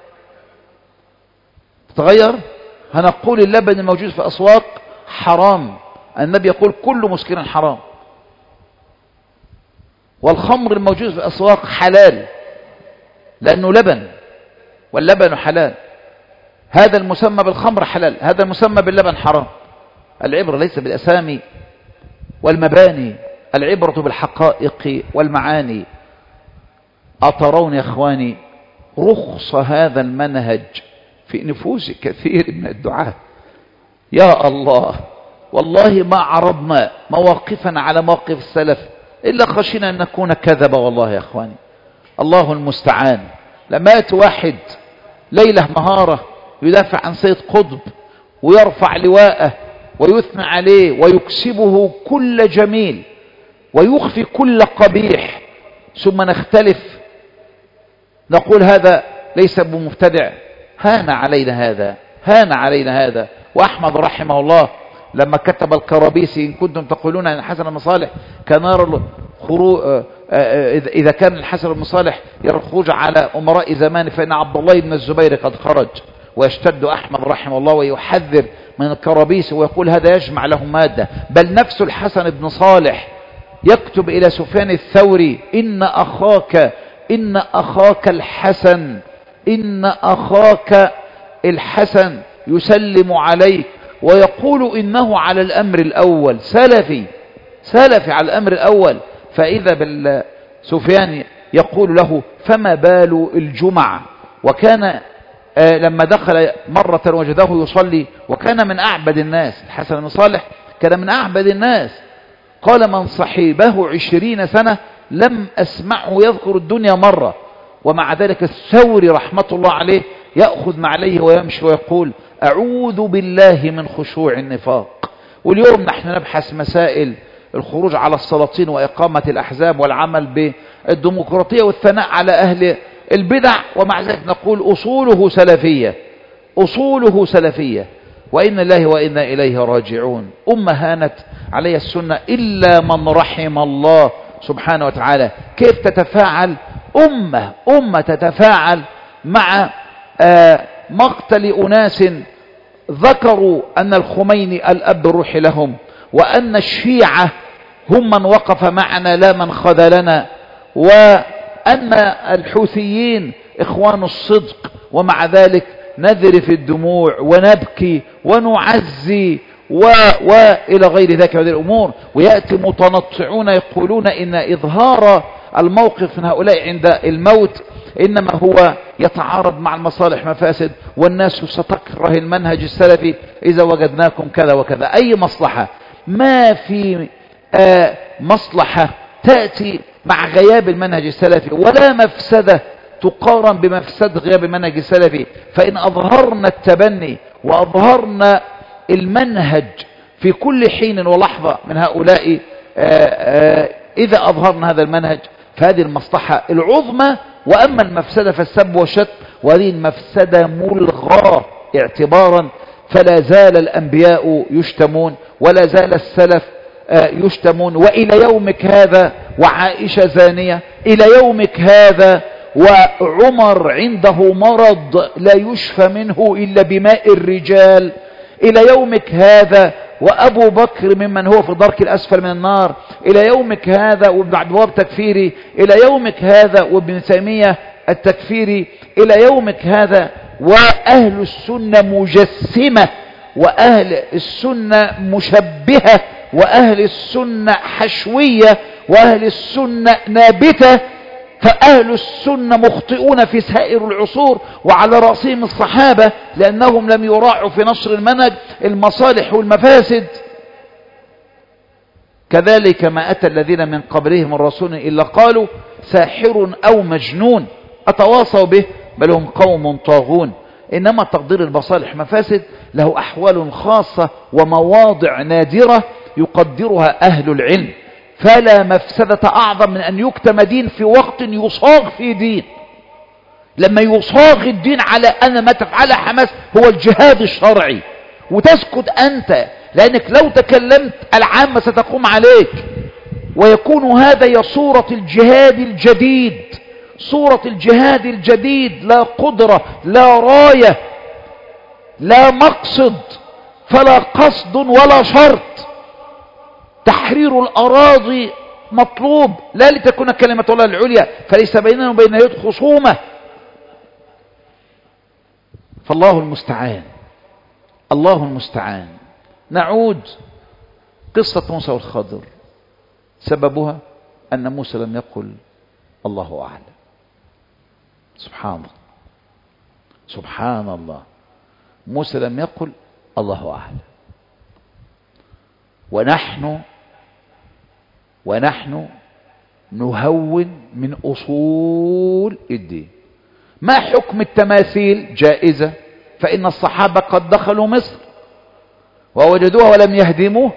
هنقول اللبن الموجود في الأسواق حرام، النبي يقول كل مسكر حرام، والخمر الموجود في الأسواق حلال لأنه لبن، واللبن حلال. هذا المسمى بالخمر حلال، هذا المسمى باللبن حرام. العبرة ليس بالأسامي والمباني، العبرة بالحقائق والمعاني. أترون يا إخواني رخص هذا المنهج في نفوس كثير من الدعاة؟ يا الله، والله ما عرضنا مواقفنا على مواقف السلف إلا خشينا أن نكون كذبة، والله يا إخواني الله المستعان. لما يأتي واحد ليلة نهارة يدافع عن سيد قطب ويرفع لواءه ويثنى عليه ويكسبه كل جميل ويخفي كل قبيح، ثم نختلف نقول هذا ليس بمبتدع، هان علينا هذا. وأحمد رحمه الله لما كتب الكرابيسي إن كنتم تقولون أن الحسن بن صالح كان يرى إذا كان الحسن بن صالح يرى الخروج على أمراء زمان فإن عبد الله بن الزبير قد خرج. ويشتد أحمد رحمه الله ويحذر من الكرابيسي ويقول هذا يجمع له مادة. بل نفس الحسن بن صالح يكتب إلى سفيان الثوري إن أخاك الحسن يسلم عليك ويقول إنه على الأمر الأول سلفي على الأمر الأول. فإذا بالسفيان يقول له فما بال الجمعة؟ وكان لما دخل مرة وجده يصلي وكان من أعبد الناس، الحسن بن صالح كان من أعبد الناس. قال من صحيبه 20 سنة لم أسمعه يذكر الدنيا مرة. ومع ذلك الثوري رحمة الله عليه يأخذ معليه ويمشي ويقول أعوذ بالله من خشوع النفاق. واليوم نحن نبحث مسائل الخروج على السلاطين وإقامة الأحزاب والعمل بالديمقراطية والثناء على أهل البدع، ومع ذلك نقول أصوله سلفية. وإن الله وإنا إليه راجعون. هانت علي السنة إلا من رحم الله سبحانه وتعالى. كيف تتفاعل أمة تتفاعل مع مقتل أناس ذكروا أن الخميني الأب الروح لهم، وأن الشيعة هم من وقف معنا لا من خذلنا، وأن الحوثيين إخوان الصدق، ومع ذلك نذرف الدموع ونبكي ونعزي وإلى غير ذلك من الأمور. ويأتي متنطعون يقولون إن إظهار الموقف من هؤلاء عند الموت إنما هو يتعارض مع المصالح مفاسد، والناس ستكره المنهج السلفي إذا وجدناكم كذا وكذا. أي مصلحة؟ ما في مصلحة تأتي مع غياب المنهج السلفي، ولا مفسدة تقارن بمفسدة غياب المنهج السلفي. فإن أظهرنا التبني وأظهرنا المنهج في كل حين ولحظة من هؤلاء، إذا أظهرنا هذا المنهج فهذه المصلحة العظمى. وأما المفسدة فالسب والشتم، وهذه المفسدة ملغاة اعتبارا. فلا زال الأنبياء يشتمون ولا زال السلف يشتمون، وإلى يومك هذا وعائشة زانية، إلى يومك هذا وعمر عنده مرض لا يشفى منه إلا بماء الرجال، إلى يومك هذا، وأبو بكر ممن هو في الدرك الأسفل من النار إلى يومك هذا، وابن عبد الوهاب تكفيري إلى يومك هذا، وابن تيمية التكفيري إلى يومك هذا. وأهل السنة مجسمة، وأهل السنة مشبهة، وأهل السنة حشوية، وأهل السنة نابتة. فأهل السنة مخطئون في سائر العصور، وعلى رأسهم الصحابة، لأنهم لم يراعوا في نشر المنهج المصالح والمفاسد. كذلك ما أتى الذين من قبلهم الرسول إلا قالوا ساحر أو مجنون أتواصوا به بل هم قوم طاغون. إنما تقدير المصالح مفاسد له أحوال خاصة ومواضع نادرة يقدرها أهل العلم، فلا مفسدة أعظم من أن يكتم دين في وقت يصاغ في دين. لما يصاغ الدين على أن ما تفعله حماس هو الجهاد الشرعي، وتسكت أنت لأنك لو تكلمت العامة ستقوم عليك، ويكون هذا هي صورة الجهاد الجديد. صورة الجهاد الجديد لا قدرة، لا راية، لا مقصد، فلا قصد ولا شرط. تحرير الأراضي مطلوب، لا لتكون كلمة الله العليا، فليس بيننا وبين يد خصومة. فالله المستعان، الله المستعان. نعود قصة موسى والخضر. سببها أن موسى لم يقل الله أعلم. سبحان الله، سبحان الله، موسى لم يقل الله أعلم. ونحن نهون من أصول الدين. ما حكم التماثيل؟ جائزة، فإن الصحابة قد دخلوا مصر ووجدوها ولم يهدموه،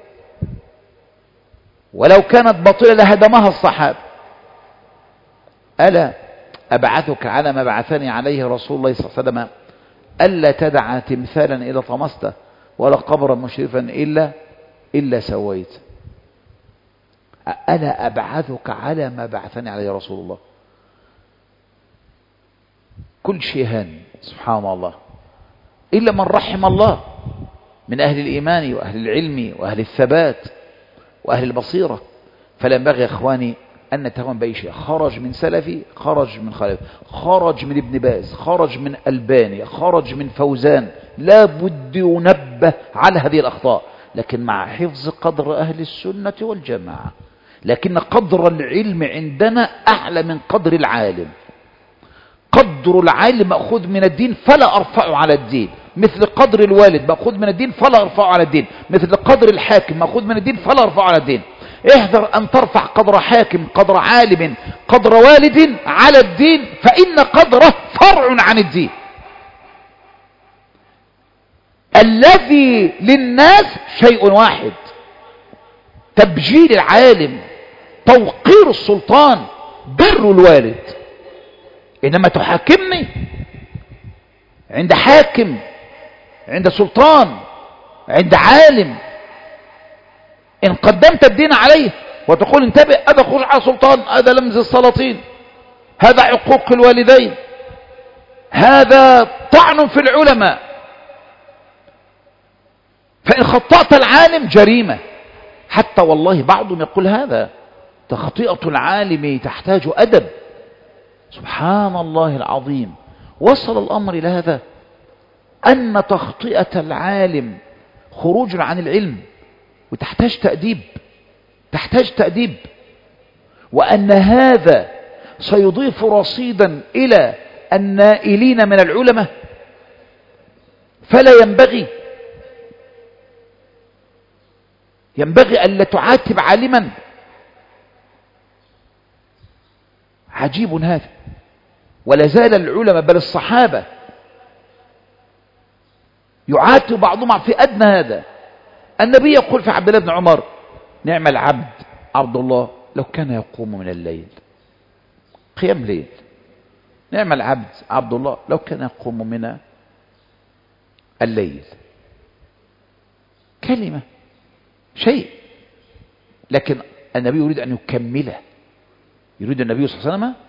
ولو كانت باطلة لهدمها الصحابة. ألا أبعثك على ما بعثني عليه رسول الله صلى الله عليه وسلم، ألا تدع تمثالا إلا طمسته ولا قبرا مشرفا إلا سويت. ألا أبعثك على ما بعثني عليه رسول الله. كل شيء هان سبحان الله، إلا من رحم الله من أهل الإيمان وأهل العلم وأهل الثبات وأهل البصيرة. فلا ينبغي يا إخواني أن نتهاون بأي شيء. خرج من سلفي، خرج من خلفي، خرج من ابن باز، خرج من ألباني، خرج من فوزان، لا بد ينبه على هذه الأخطاء، لكن مع حفظ قدر أهل السنة والجماعة. لكن قدر العلم عندنا أعلى من قدر العالم. قدر العالم مأخوذ من الدين فلا أرفعه على الدين، مثل قدر الوالد مأخوذ من الدين فلا أرفعه على الدين، مثل قدر الحاكم مأخوذ من الدين فلا أرفعه على الدين. احذر أن ترفع قدر حاكم، قدر عالم، قدر والد على الدين، فإن قدره فرع عن الدين. الذي للناس شيء واحد: تبجيل العالم، توقير السلطان، بر الوالد. إنما تحاكمني عند حاكم، عند سلطان، عند عالم، إن قدمت الدين عليه وتقول انتبه هذا خروج على سلطان، هذا لمز السلاطين، هذا عقوق الوالدين، هذا طعن في العلماء، فإن خطأت العالم جريمة. حتى والله بعضهم يقول هذا تخطئة العالم تحتاج أدب. سبحان الله العظيم، وصل الأمر إلى هذا أن تخطئة العالم خروج عن العلم وتحتاج تأديب، تحتاج تأديب، وأن هذا سيضيف رصيدا إلى النائلين من العلماء. فلا ينبغي ألا تعاتب عالما. عجيب هذا. ولا زال العلماء بل الصحابة يعاتب بعضهم في أدنى هذا. النبي يقول في عبد الله بن عمر: نعم العبد عبد الله لو كان يقوم من الليل. قيام ليل. نعم العبد عبد الله لو كان يقوم من الليل. كلمة، شيء، لكن النبي يريد أن يكمله. يريد النبي صلى الله عليه وسلم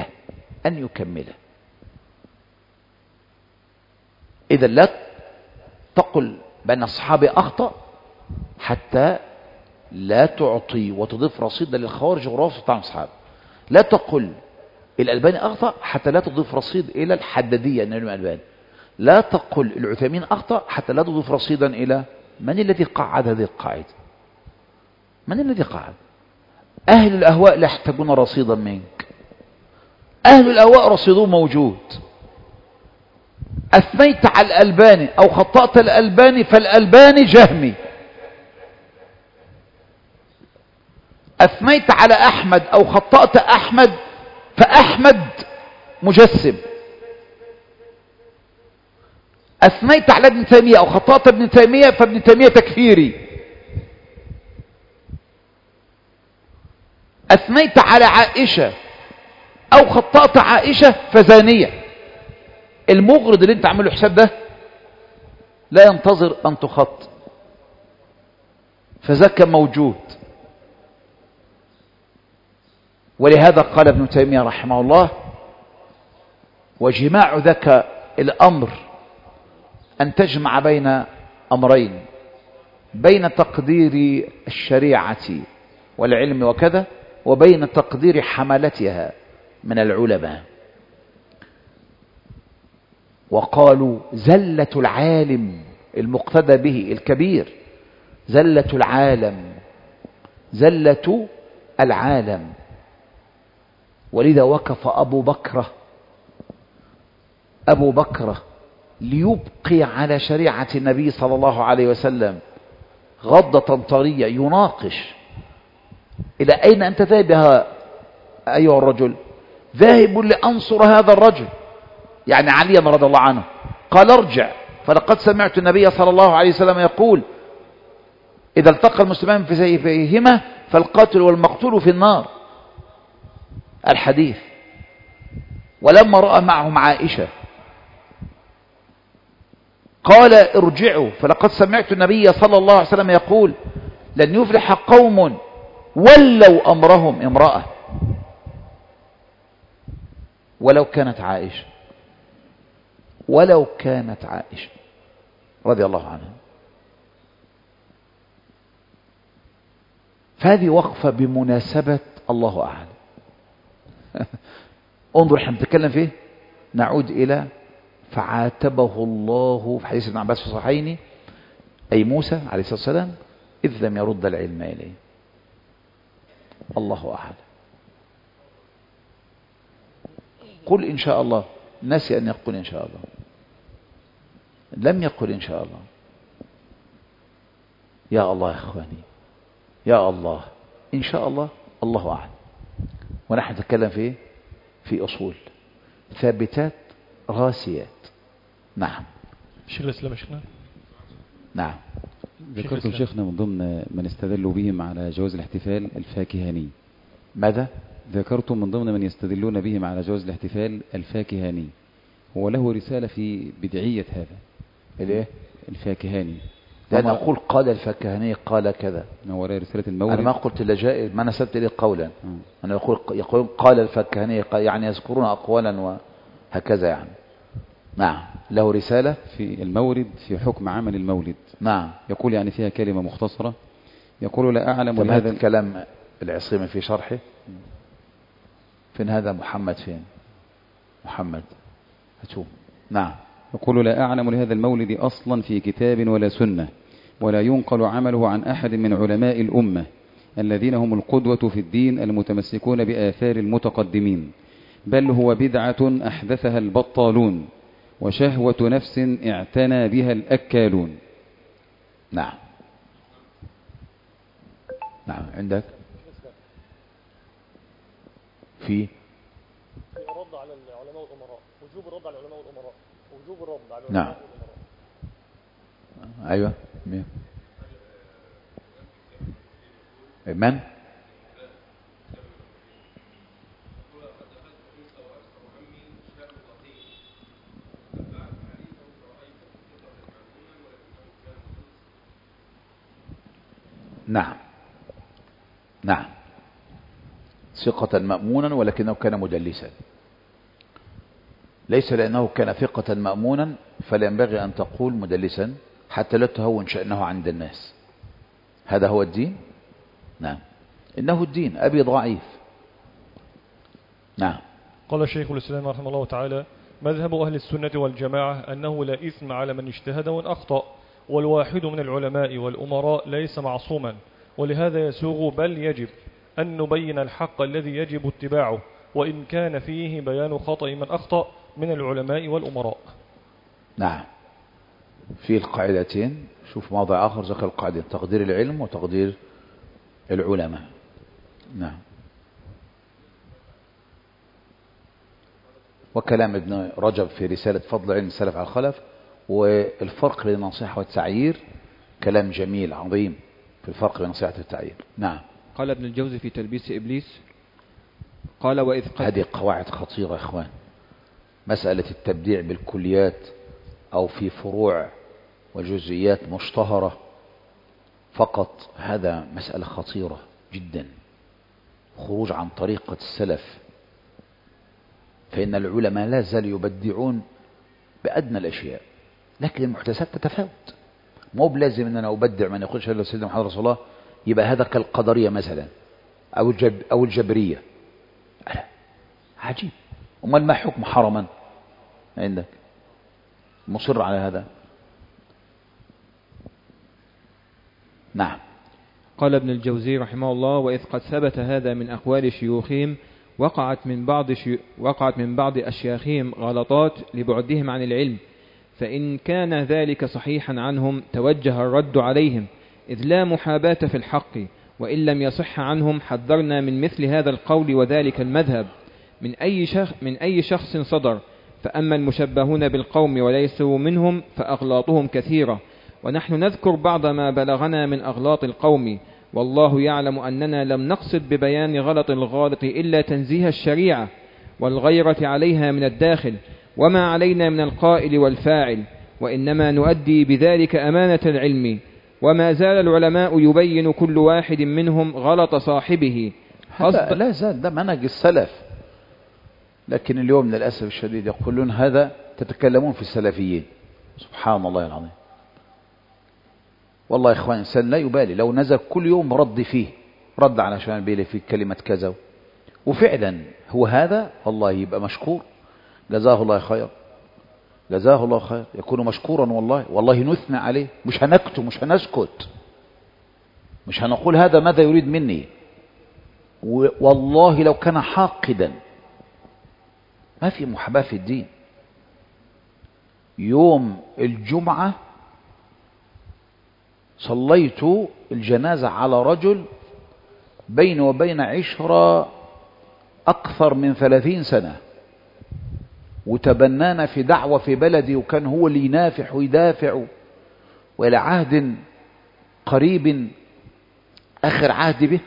أن يكمله. إذا لا تقل بأن الصحابي أخطأ حتى لا تعطي وتضيف رصيدا للخوارج ورافض طعن الصحابة. لا تقل الألباني أخطأ حتى لا تضيف رصيد إلى الحدادية من الألباني. لا تقل العثيمين أخطأ حتى لا تضيف رصيدا إلى من الذي قعد هذه القاعدة؟ من الذي قعد؟ أهل الأهواء لا يحتاجون رصيدا منك. أهل الأهواء رصيدهم موجود. أثنيت على الألباني أو خطأت الألباني فالألباني جهمي. أثنيت على أحمد أو خطأت أحمد فأحمد مجسم. أثنيت على ابن تيمية أو خطأت ابن تيمية فابن تيمية تكفيري. أثنيت على عائشة أو خطأت عائشة فزانية. المغرض اللي انت عامله حساب ده لا ينتظر أن تخط، فذاك موجود. ولهذا قال ابن تيمية رحمه الله: وجماع ذاك الأمر أن تجمع بين أمرين، بين تقدير الشريعة والعلم وكذا، وبين تقدير حملتها من العلماء. وقالوا زلة العالم المقتدى به الكبير، زلة العالم، زلة العالم. ولذا وقف أبو بكر ليبقي على شريعة النبي صلى الله عليه وسلم غضة طرية، يناقش: إلى أين أنت ذاهب أيها الرجل؟ ذاهب لأنصر هذا الرجل، يعني عليا رضي الله عنه. قال: ارجع، فلقد سمعت النبي صلى الله عليه وسلم يقول: إذا التقى المسلمان في سيفيهما فالقاتل والمقتول في النار. الحديث. ولما رأى معهم عائشة قال: ارجعوا، فلقد سمعت النبي صلى الله عليه وسلم يقول: لن يفلح قوم ولوا أمرهم امرأة، ولو كانت عائشة، ولو كانت عائشة رضي الله عنها. فهذه وقفة بمناسبة الله أعلم. انظر احنا بنتكلم فيه، نعود إلى فعاتبه الله في حديث ابن عباس في الصحيحين، أي موسى عليه الصلاة والسلام، إذ لم يرد العلم إليه. الله أعلم. قل إن شاء الله، نسي أن يقول إن شاء الله، لم يقل إن شاء الله. يا الله يا إخواني، يا الله، إن شاء الله، الله أعلم. ونحن نتكلم في في أصول ثابتات راسيات. نعم. شيخ الإسلام شيخنا. نعم. ذكرتم شيخنا من ضمن من استدلوا بهم على جواز الاحتفال الفاكهاني. ماذا؟ ذكرتم من ضمن من يستدلون بهم على جواز الاحتفال الفاكهاني. هو له رسالة في بدعية هذا الايه؟ الفاكهاني. لأن أقول قال الفكهاني قال كذا. هو له رسالة المولد. أنا ما قلت إلا جائز، ما نسبت إليه قولا. أنا يقول قال الفكهاني، يعني يذكرون أقوالا وهكذا يعني. نعم. له رسالة في المولد في حكم عمل المولد. نعم. يقول يعني فيها كلمة مختصرة، يقول: لا أعلم هذا الكلام العصيمي في شرحه. فين هذا محمد؟ فين محمد؟ هاتوه. نعم. يقول: لا أعلم لهذا المولد أصلا في كتاب ولا سنة، ولا ينقل عمله عن أحد من علماء الأمة الذين هم القدوة في الدين المتمسكون بآثار المتقدمين، بل هو بدعة أحدثها البطالون، وشهوة نفس اعتنى بها الأكالون. نعم. نعم. عندك في الرد على العلماء والأمراء، وجوب الرد على العلماء والأمراء، وجوب الرد على نعم. العلماء والأمراء. أيوة. من؟ نعم. نعم. ثقة مأمونا ولكنه كان مدلسا. ليس لأنه كان ثقة مأمونا فلا ينبغي أن تقول مدلسا، حتى لا تهون شأنه عند الناس. هذا هو الدين؟ نعم، إنه الدين. أبي ضعيف. نعم. قال شيخ الإسلام رحمه الله تعالى: مذهب أهل السنة والجماعة أنه لا إثم على من اجتهد وإن أخطأ، والواحد من العلماء والأمراء ليس معصوما، ولهذا يسوغ بل يجب أن نبين الحق الذي يجب اتباعه، وإن كان فيه بيان خطأ من أخطأ من العلماء والأمراء. نعم، في القاعدتين. شوف موضع آخر ذكر القاعدين: تقدير العلم وتقدير العلماء. نعم. وكلام ابن رجب في رسالة فضل علم السلف على الخلف، والفرق بين النصيحة والتعيير كلام جميل عظيم في الفرق بين النصيحة والتعيير. نعم. قال ابن الجوزي في تلبيس إبليس، قال: وإذ هذه قواعد خطيرة يا إخوان. مسألة التبديع بالكليات أو في فروع وجزئيات مشتهرة فقط، هذا مسألة خطيرة جدا، خروج عن طريقة السلف. فإن العلماء لا زالوا يبدعون بأدنى الأشياء، لكن المحدثات تتفاوت. مو بلازم أن أنا أبدع من يقول شهادة سيدنا محمد رسول الله يبقى هذا كالقدرية مثلا أو الجبرية. عجيب. وما ما حكم حرما عندك مصر على هذا؟ نعم. قال ابن الجوزي رحمه الله: وإذ قد ثبت هذا من أقوال شيوخهم، وقعت من بعض أشياخهم غلطات لبعدهم عن العلم، فإن كان ذلك صحيحا عنهم توجه الرد عليهم، إذ لا محاباة في الحق، وإن لم يصح عنهم حذرنا من مثل هذا القول وذلك المذهب من أي شخص صدر. فأما المشبهون بالقوم وليسوا منهم فأغلاطهم كثيرة، ونحن نذكر بعض ما بلغنا من أغلاط القوم، والله يعلم أننا لم نقصد ببيان غلط الغالط إلا تنزيه الشريعة والغيرة عليها من الداخل، وما علينا من القائل والفاعل، وإنما نؤدي بذلك أمانة العلم، وما زال العلماء يبين كل واحد منهم غلط صاحبه. لا زال ده منهج السلف، لكن اليوم للأسف الشديد يقولون هذا، تتكلمون في السلفيين. سبحان الله العظيم. والله يا إخوان الإنسان لا يبالي لو نزل كل يوم رد فيه، رد على شان بيلي في كلمة كذا، وفعلا هو هذا، والله يبقى مشكور، جزاه الله خير، جزاه الله خير، يكون مشكورا. والله نثنى عليه، مش هنكتم، مش هنسكت، مش هنقول هذا ماذا يريد مني. والله لو كان حاقدا ما في محاباة في الدين. يوم الجمعة صليت الجنازة على رجل بيني وبين عشرة أكثر من 30 سنة، وتبنانا في دعوة في بلدي، وكان هو اللي ينافح ويدافع، وإلى عهد قريب آخر عهد به،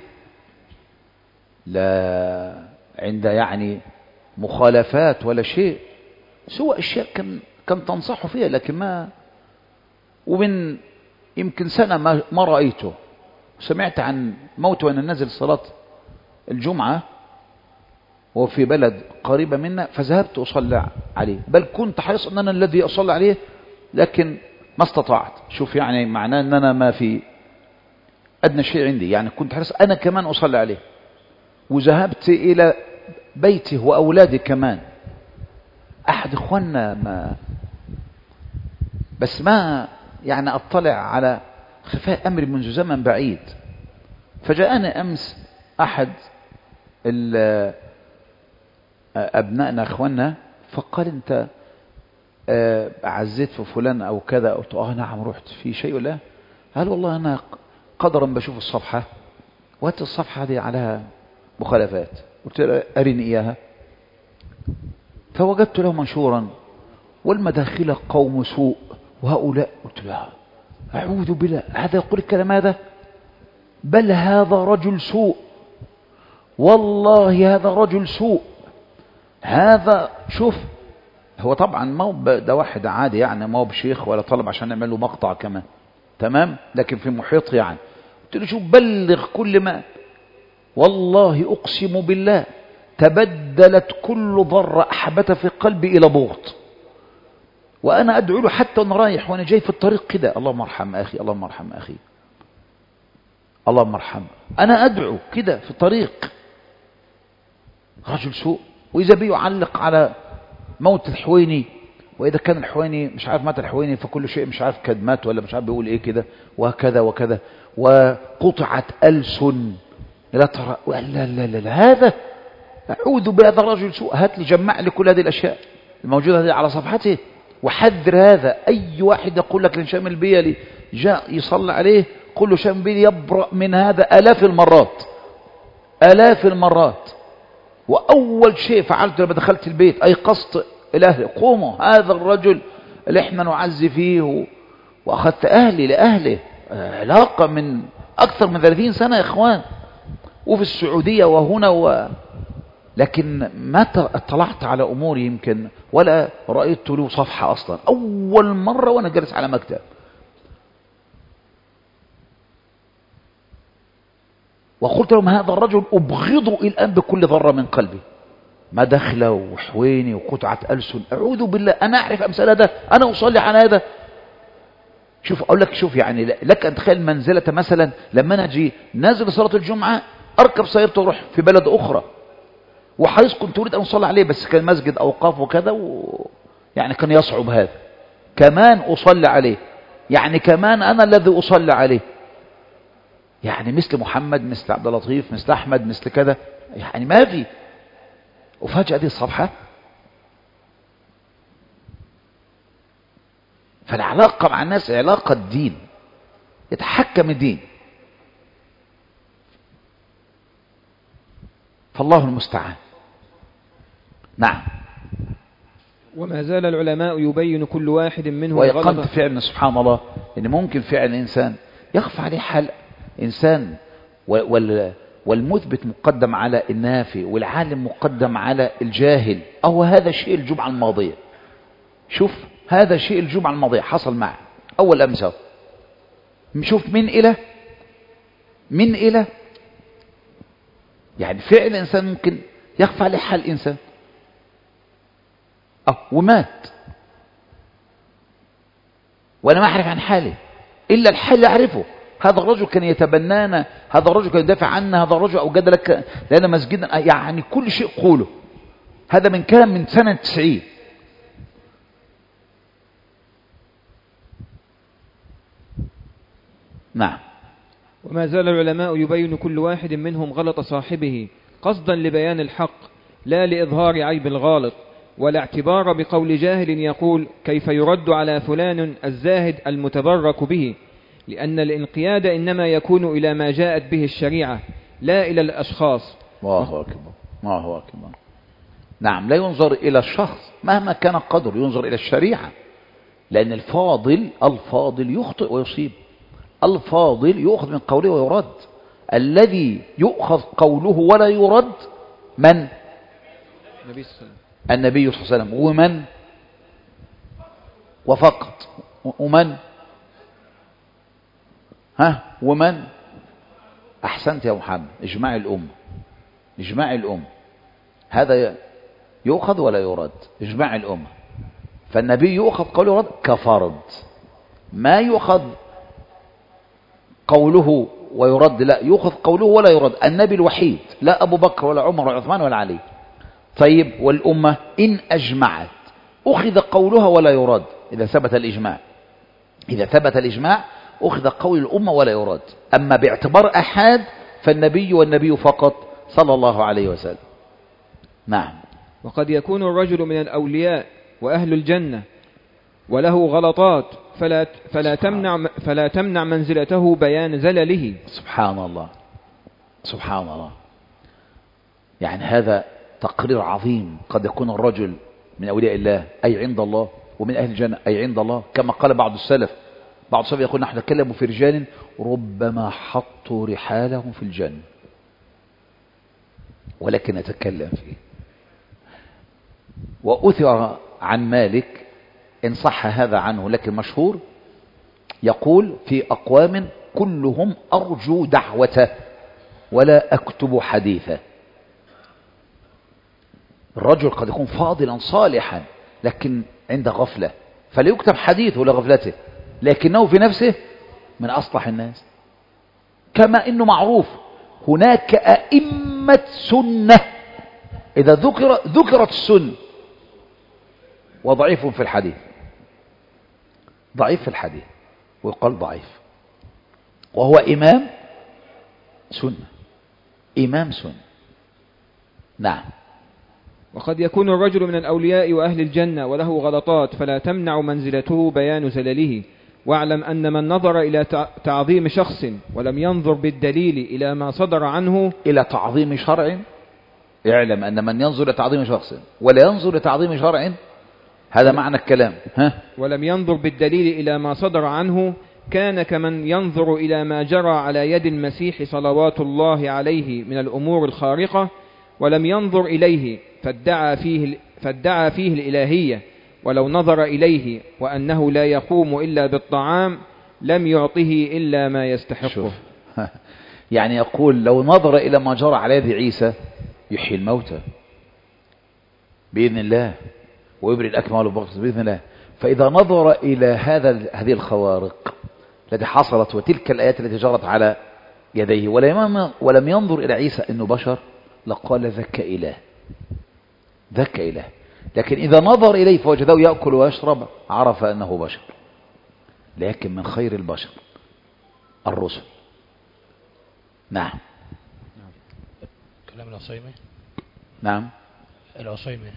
لا عند يعني مخالفات ولا شيء، سوى أشياء كان تنصحه فيها، لكن ما. ومن يمكن سنة ما رأيته، سمعت عن موته وأنا نازل صلاة الجمعة وفي بلد قريبة منا، فذهبت أصلي عليه، بل كنت حريص أن أنا الذي أصلي عليه، لكن ما استطعت. شوف يعني معناه أن أنا ما في أدنى شيء عندي، يعني كنت حريص أنا كمان أصلي عليه، وذهبت إلى بيته وأولادي كمان. أحد إخواننا ما يعني أطلع على خفاء أمري منذ زمن بعيد، فجاءنا أمس أحد أبنائنا إخواننا فقال: أنت عزيت في فلان أو كذا؟ قلت: نعم رحت. في شيء ولا؟ قال: والله أنا قدرا بشوف الصفحة، وقت الصفحة دي عليها مخالفات. قلت له: أرني إياها. فوجدت له منشورا: والمداخلة قوم سوء وهؤلاء. قلت له: أعوذ بالله، هذا يقول الكلام هذا؟ بل هذا رجل سوء، والله هذا رجل سوء. هذا شوف، هو طبعا ما هو ده واحد عادي يعني، ما هو بشيخ ولا طلب عشان نعمل له مقطع كمان، تمام، لكن في محيط يعني. قلت له: شوف، بلغ كل ما، والله أقسم بالله تبدلت كل ضرة أحبت في قلبي إلى بغض. وأنا أدعو له حتى وأنا رايح وأنا جاي في الطريق كده، اللهم ارحم أخي، اللهم ارحم أخي، اللهم ارحم. أنا أدعو كده في الطريق. رجل سوء، وإذا بيعلق على موت الحويني، وإذا كان الحويني مش عارف مات الحويني فكل شيء مش عارف كد مات ولا مش عارف بيقول إيه كده، وهكذا وكذا، وقطعت ألسن. لا ترى، لا لا لا لا، هذا أعوذ بهذا الرجل سوء. هات لي، جمع لي كل هذه الأشياء الموجودة هذه على صفحته، وحذر هذا. أي واحد يقول لك لهشام البيلي جاء يصلي عليه، قل له هشام البيلي يبرأ من هذا آلاف المرات، آلاف المرات. وأول شيء فعلته لما دخلت البيت أيقظت الأهل، قوموا، هذا الرجل اللي احنا نعزي فيه، وأخذت أهلي لأهله. علاقة من أكثر من 30 سنة يا إخوان، وفي السعودية وهنا لكن ما اطلعت على أمور يمكن ولا رأيت له صفحة أصلا. أول مرة وأنا جالس على مكتب. وقلت لهم هذا الرجل أبغضه الآن بكل ذرة من قلبي. ما دخله وحويني وقطعة ألسن، أعوذ بالله. أنا أعرف أمثال هذا، أنا أصلي على هذا. شوف أقول لك، شوف يعني لك أن تخيل منزلة مثلا لما أنا أجي نازل صلاة الجمعة أركب سيارته وأروح في بلد أخرى، وحريص كنت أريد أن أصلي عليه، بس كان مسجد أوقاف وكذا يعني كان يصعب هذا. كمان أصلي عليه، يعني كمان أنا الذي أصلي عليه، يعني مثل محمد، مثل عبد اللطيف، مثل أحمد، مثل كذا، يعني ما في. وفجأة هذه الصفحة. فالعلاقة مع الناس علاقة دين، يتحكم الدين. فالله المستعان. نعم. وما زال العلماء يبين كل واحد منهم ويقنت فعلا سبحان الله إن ممكن فعل إنسان يخفى عليه حال إنسان، والمثبت مقدم على النافي، والعالم مقدم على الجاهل. أو هذا شيء الجمعة الماضية. شوف هذا شيء الجمعة الماضية حصل معه أول أمس. شوف من إلى يعني فعل إنسان ممكن يخفى عليه حال إنسان ومات، وأنا ما أعرف عن حاله إلا الحال أعرفه. هذا الرجل كان يتبنانا، هذا الرجل كان يدافع عنا، هذا الرجل أوجد لك لنا مسجدا، يعني كل شيء قوله. هذا من كلام من سنة 90. نعم. وما زال العلماء يبين كل واحد منهم غلط صاحبه قصدا لبيان الحق لا لإظهار عيب الغالط، ولا اعتبار بقول جاهل يقول كيف يرد على فلان الزاهد المتبرك به، لأن الانقياد إنما يكون إلى ما جاءت به الشريعة لا إلى الأشخاص. الله أكبر، الله أكبر. نعم، لا ينظر إلى الشخص مهما كان قدر، ينظر إلى الشريعة. لأن الفاضل يخطئ ويصيب. الفاضل يؤخذ من قوله ويرد. الذي يؤخذ قوله ولا يرد من؟ النبي صلى الله عليه وسلم. ومن؟ وفقط. ومن؟ ومن؟ أحسنت يا محمد. إجماع الأمة، إجماع الأمة. هذا يؤخذ ولا يرد، إجماع الأمة. فالنبي يؤخذ قوله ويرد كفرد، ما يؤخذ قوله ويرد، لا يؤخذ قوله ولا يرد. النبي الوحيد، لا أبو بكر ولا عمر ولا عثمان ولا علي. طيب والأمة إن أجمعت أخذ قولها ولا يرد إذا ثبت الإجماع. إذا ثبت الإجماع أخذ قول الأمة ولا يرد. أما باعتبار أحد فالنبي والنبي فقط صلى الله عليه وسلم. نعم. وقد يكون الرجل من الأولياء وأهل الجنة وله غلطات فلا تمنع منزلته بيان زلله. سبحان الله، سبحان الله. يعني هذا تقرير عظيم. قد يكون الرجل من أولياء الله أي عند الله، ومن أهل الجنة أي عند الله، كما قال بعض السلف. بعض السلف يقول نحن نتكلم في رجال ربما حطوا رحالهم في الجنة ولكن نتكلم فيه. وأثر عن مالك إن صح هذا عنه لكن مشهور، يقول في أقوام كلهم أرجو دعوته ولا أكتب حديثه. الرجل قد يكون فاضلا صالحا لكن عند غفلة فليكتب حديثه لغفلته، لكنه في نفسه من أصلح الناس. كما إنه معروف هناك أئمة سنة إذا ذكرت السنة وضعيف في الحديث، ضعيف في الحديث ويقال ضعيف، وهو إمام سنة، إمام سنة. نعم. وقد يكون الرجل من الأولياء وأهل الجنة وله غلطات فلا تمنع منزلته بيان زلله. واعلم أن من نظر إلى تعظيم شخص ولم ينظر بالدليل إلى ما صدر عنه إلى تعظيم شرع، اعلم أن من ينظر إلى تعظيم شخص ولا ينظر لتعظيم شرع، هذا معنى الكلام. ولم ينظر بالدليل إلى ما صدر عنه كان كمن ينظر إلى ما جرى على يد المسيح صلوات الله عليه من الأمور الخارقة ولم ينظر إليه فادعى فيه الإلهية، ولو نظر إليه وأنه لا يقوم إلا بالطعام لم يعطه إلا ما يستحقه. يعني يقول لو نظر إلى ما جرى على يد عيسى يحيي الموتى بإذن الله ويبرئ الأكمى والأبرص بإذن الله، فإذا نظر إلى هذه الخوارق التي حصلت وتلك الآيات التي جرت على يديه ولم ينظر إلى عيسى أنه بشر لقال ذاك إله، ذاك إله. لكن إذا نظر إليه فوجده يأكل ويشرب عرف أنه بشر. لكن من خير البشر الرسل. نعم. كلام العصيمي. نعم العصيمي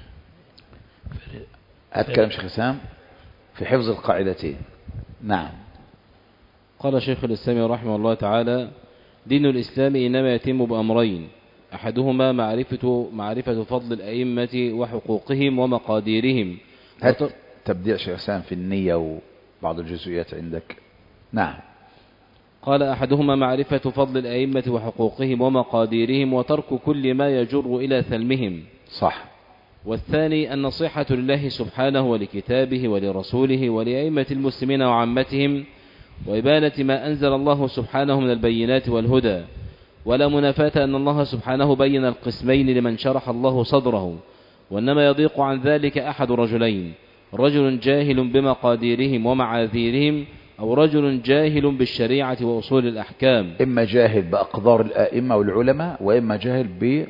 أتكلم شيخ حسام في حفظ القاعدتين. نعم. قال شيخ الإسلام رحمه الله تعالى: دين الإسلام إنما يتم بأمرين، أحدهما معرفة فضل الأئمة وحقوقهم ومقاديرهم. تبديع شيخ حسام في النية وبعض الجزئيات عندك. نعم. قال: أحدهما معرفة فضل الأئمة وحقوقهم ومقاديرهم وترك كل ما يجر إلى ثلمهم. صح. والثاني النصيحة لله سبحانه ولكتابه ولرسوله ولأئمة المسلمين وعامتهم، وإبانة ما أنزل الله سبحانه من البينات والهدى. ولا منافاة أن الله سبحانه بين القسمين لمن شرح الله صدره، وإنما يضيق عن ذلك أحد رجلين: رجل جاهل بمقاديرهم ومعاذيرهم، أو رجل جاهل بالشريعة وأصول الأحكام. إما جاهل بأقدار الآئمة والعلماء، وإما جاهل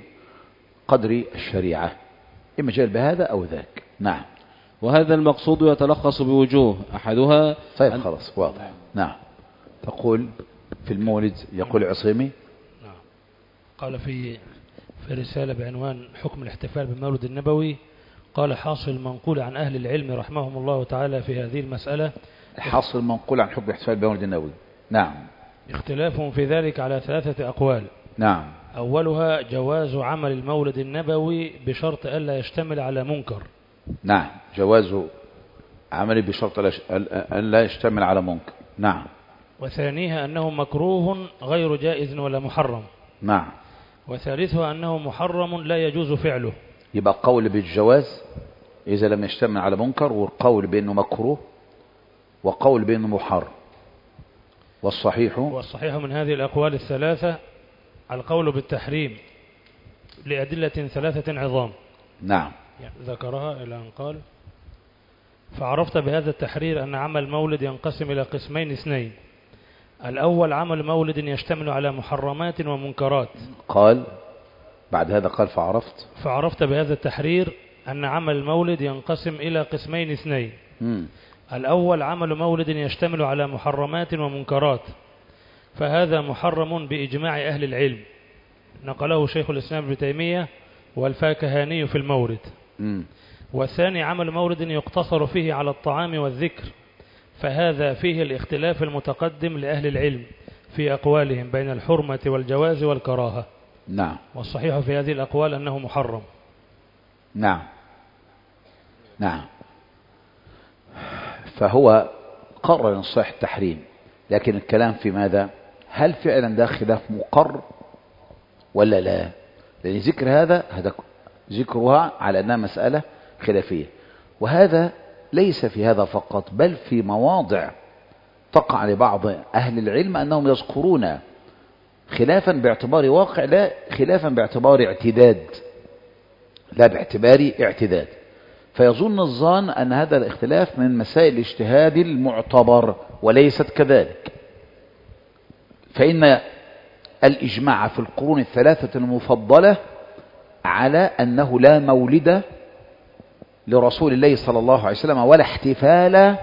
بقدر الشريعة، إما جاهل بهذا أو ذاك. نعم. وهذا المقصود يتلخص بوجوه، أحدها طيب خلاص واضح. نعم. تقول في المولد يقول عصيمي. نعم. قال في رسالة بعنوان حكم الاحتفال بالمولد النبوي، قال: حاصل منقول عن أهل العلم رحمهم الله تعالى في هذه المسألة، حاصل منقول عن حكم الاحتفال بالمولد النبوي. نعم. اختلافهم في ذلك على 3 أقوال. نعم. أولها جواز عمل المولد النبوي بشرط ألا يشتمل على منكر. نعم. جواز عمله بشرط ألا يشتمل على منكر. نعم. وثانيها أنه مكروه غير جائز ولا محرم. نعم. وثالثها أنه محرم لا يجوز فعله. يبقى قول بالجواز إذا لم يشتمل على منكر، والقول بأنه مكروه، وقول بأنه محرم. والصحيح من هذه الأقوال الثلاثة القول بالتحريم لأدلة 3 عظام. نعم. يعني ذكرها إلى أن قال: فعرفت بهذا التحرير أن عمل مولد ينقسم إلى قسمين 2: الأول عمل مولد يشتمل على محرمات ومنكرات. قال بعد هذا قال فعرفت بهذا التحرير أن عمل المولد ينقسم إلى قسمين 2: الأول عمل مولد يشتمل على محرمات ومنكرات، فهذا محرم بإجماع أهل العلم، نقله شيخ الإسلام ابن تيمية والفاكهاني في المورد. والثاني عمل مولد يقتصر فيه على الطعام والذكر، فهذا فيه الاختلاف المتقدم لأهل العلم في أقوالهم بين الحرمة والجواز والكراهة. نعم. والصحيح في هذه الأقوال أنه محرم. نعم. نعم. فهو قرر صحيح التحريم، لكن الكلام في ماذا؟ هل فعلا ده خلاف مقر ولا لا؟ لأن ذكر هذا ذكرها على أنها مسألة خلافية، وهذا ليس في هذا فقط، بل في مواضع تقع لبعض أهل العلم أنهم يذكرون خلافا باعتبار واقع، لا خلافا باعتبار اعتداد، لا باعتبار اعتداد. فيظن الظان أن هذا الاختلاف من مسائل الاجتهاد المعتبر، وليست كذلك. فإن الإجماع في القرون الثلاثة المفضلة على أنه لا مولد لرسول الله صلى الله عليه وسلم ولا احتفال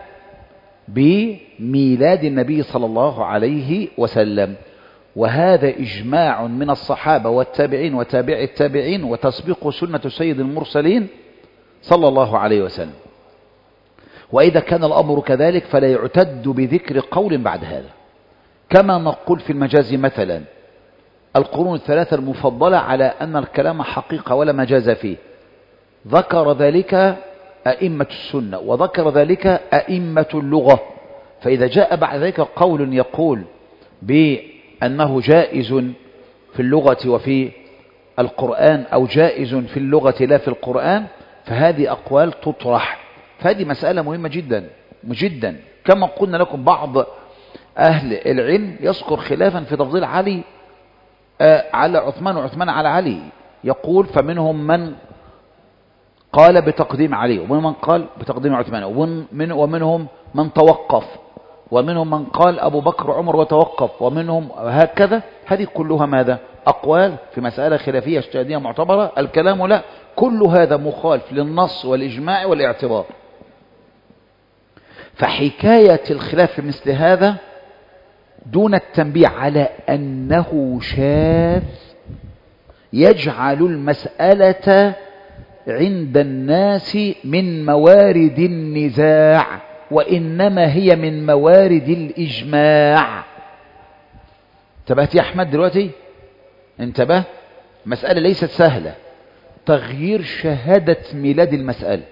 بميلاد النبي صلى الله عليه وسلم، وهذا إجماع من الصحابة والتابعين وتابع التابعين، وتسبق سنة سيد المرسلين صلى الله عليه وسلم. وإذا كان الأمر كذلك فلا يعتد بذكر قول بعد هذا، كما نقول في المجاز مثلا القرون الثلاثة المفضلة على أن الكلام حقيقة ولا مجاز فيه، ذكر ذلك أئمة السنة وذكر ذلك أئمة اللغة. فإذا جاء بعد ذلك قول يقول بأنه جائز في اللغة وفي القرآن، أو جائز في اللغة لا في القرآن، فهذه أقوال تطرح. فهذه مسألة مهمة جدا جدا. كما قلنا لكم بعض أهل العلم يذكر خلافا في تفضيل علي على عثمان وعثمان على علي، يقول فمنهم من قال بتقديم علي، ومنهم من قال بتقديم عثمان، ومنهم من توقف، ومنهم من قال أبو بكر وعمر وتوقف، ومنهم هكذا. هذه كلها ماذا؟ أقوال في مسألة خلافية اجتهادية معتبرة. الكلام لا، كل هذا مخالف للنص والإجماع والاعتبار. فحكاية الخلاف في مثل هذا دون التنبيه على أنه شاذ يجعل المسألة عند الناس من موارد النزاع، وإنما هي من موارد الإجماع. انتبهت يا أحمد دلوقتي؟ انتبه، مسألة ليست سهلة. تغيير شهادة ميلاد المسألة،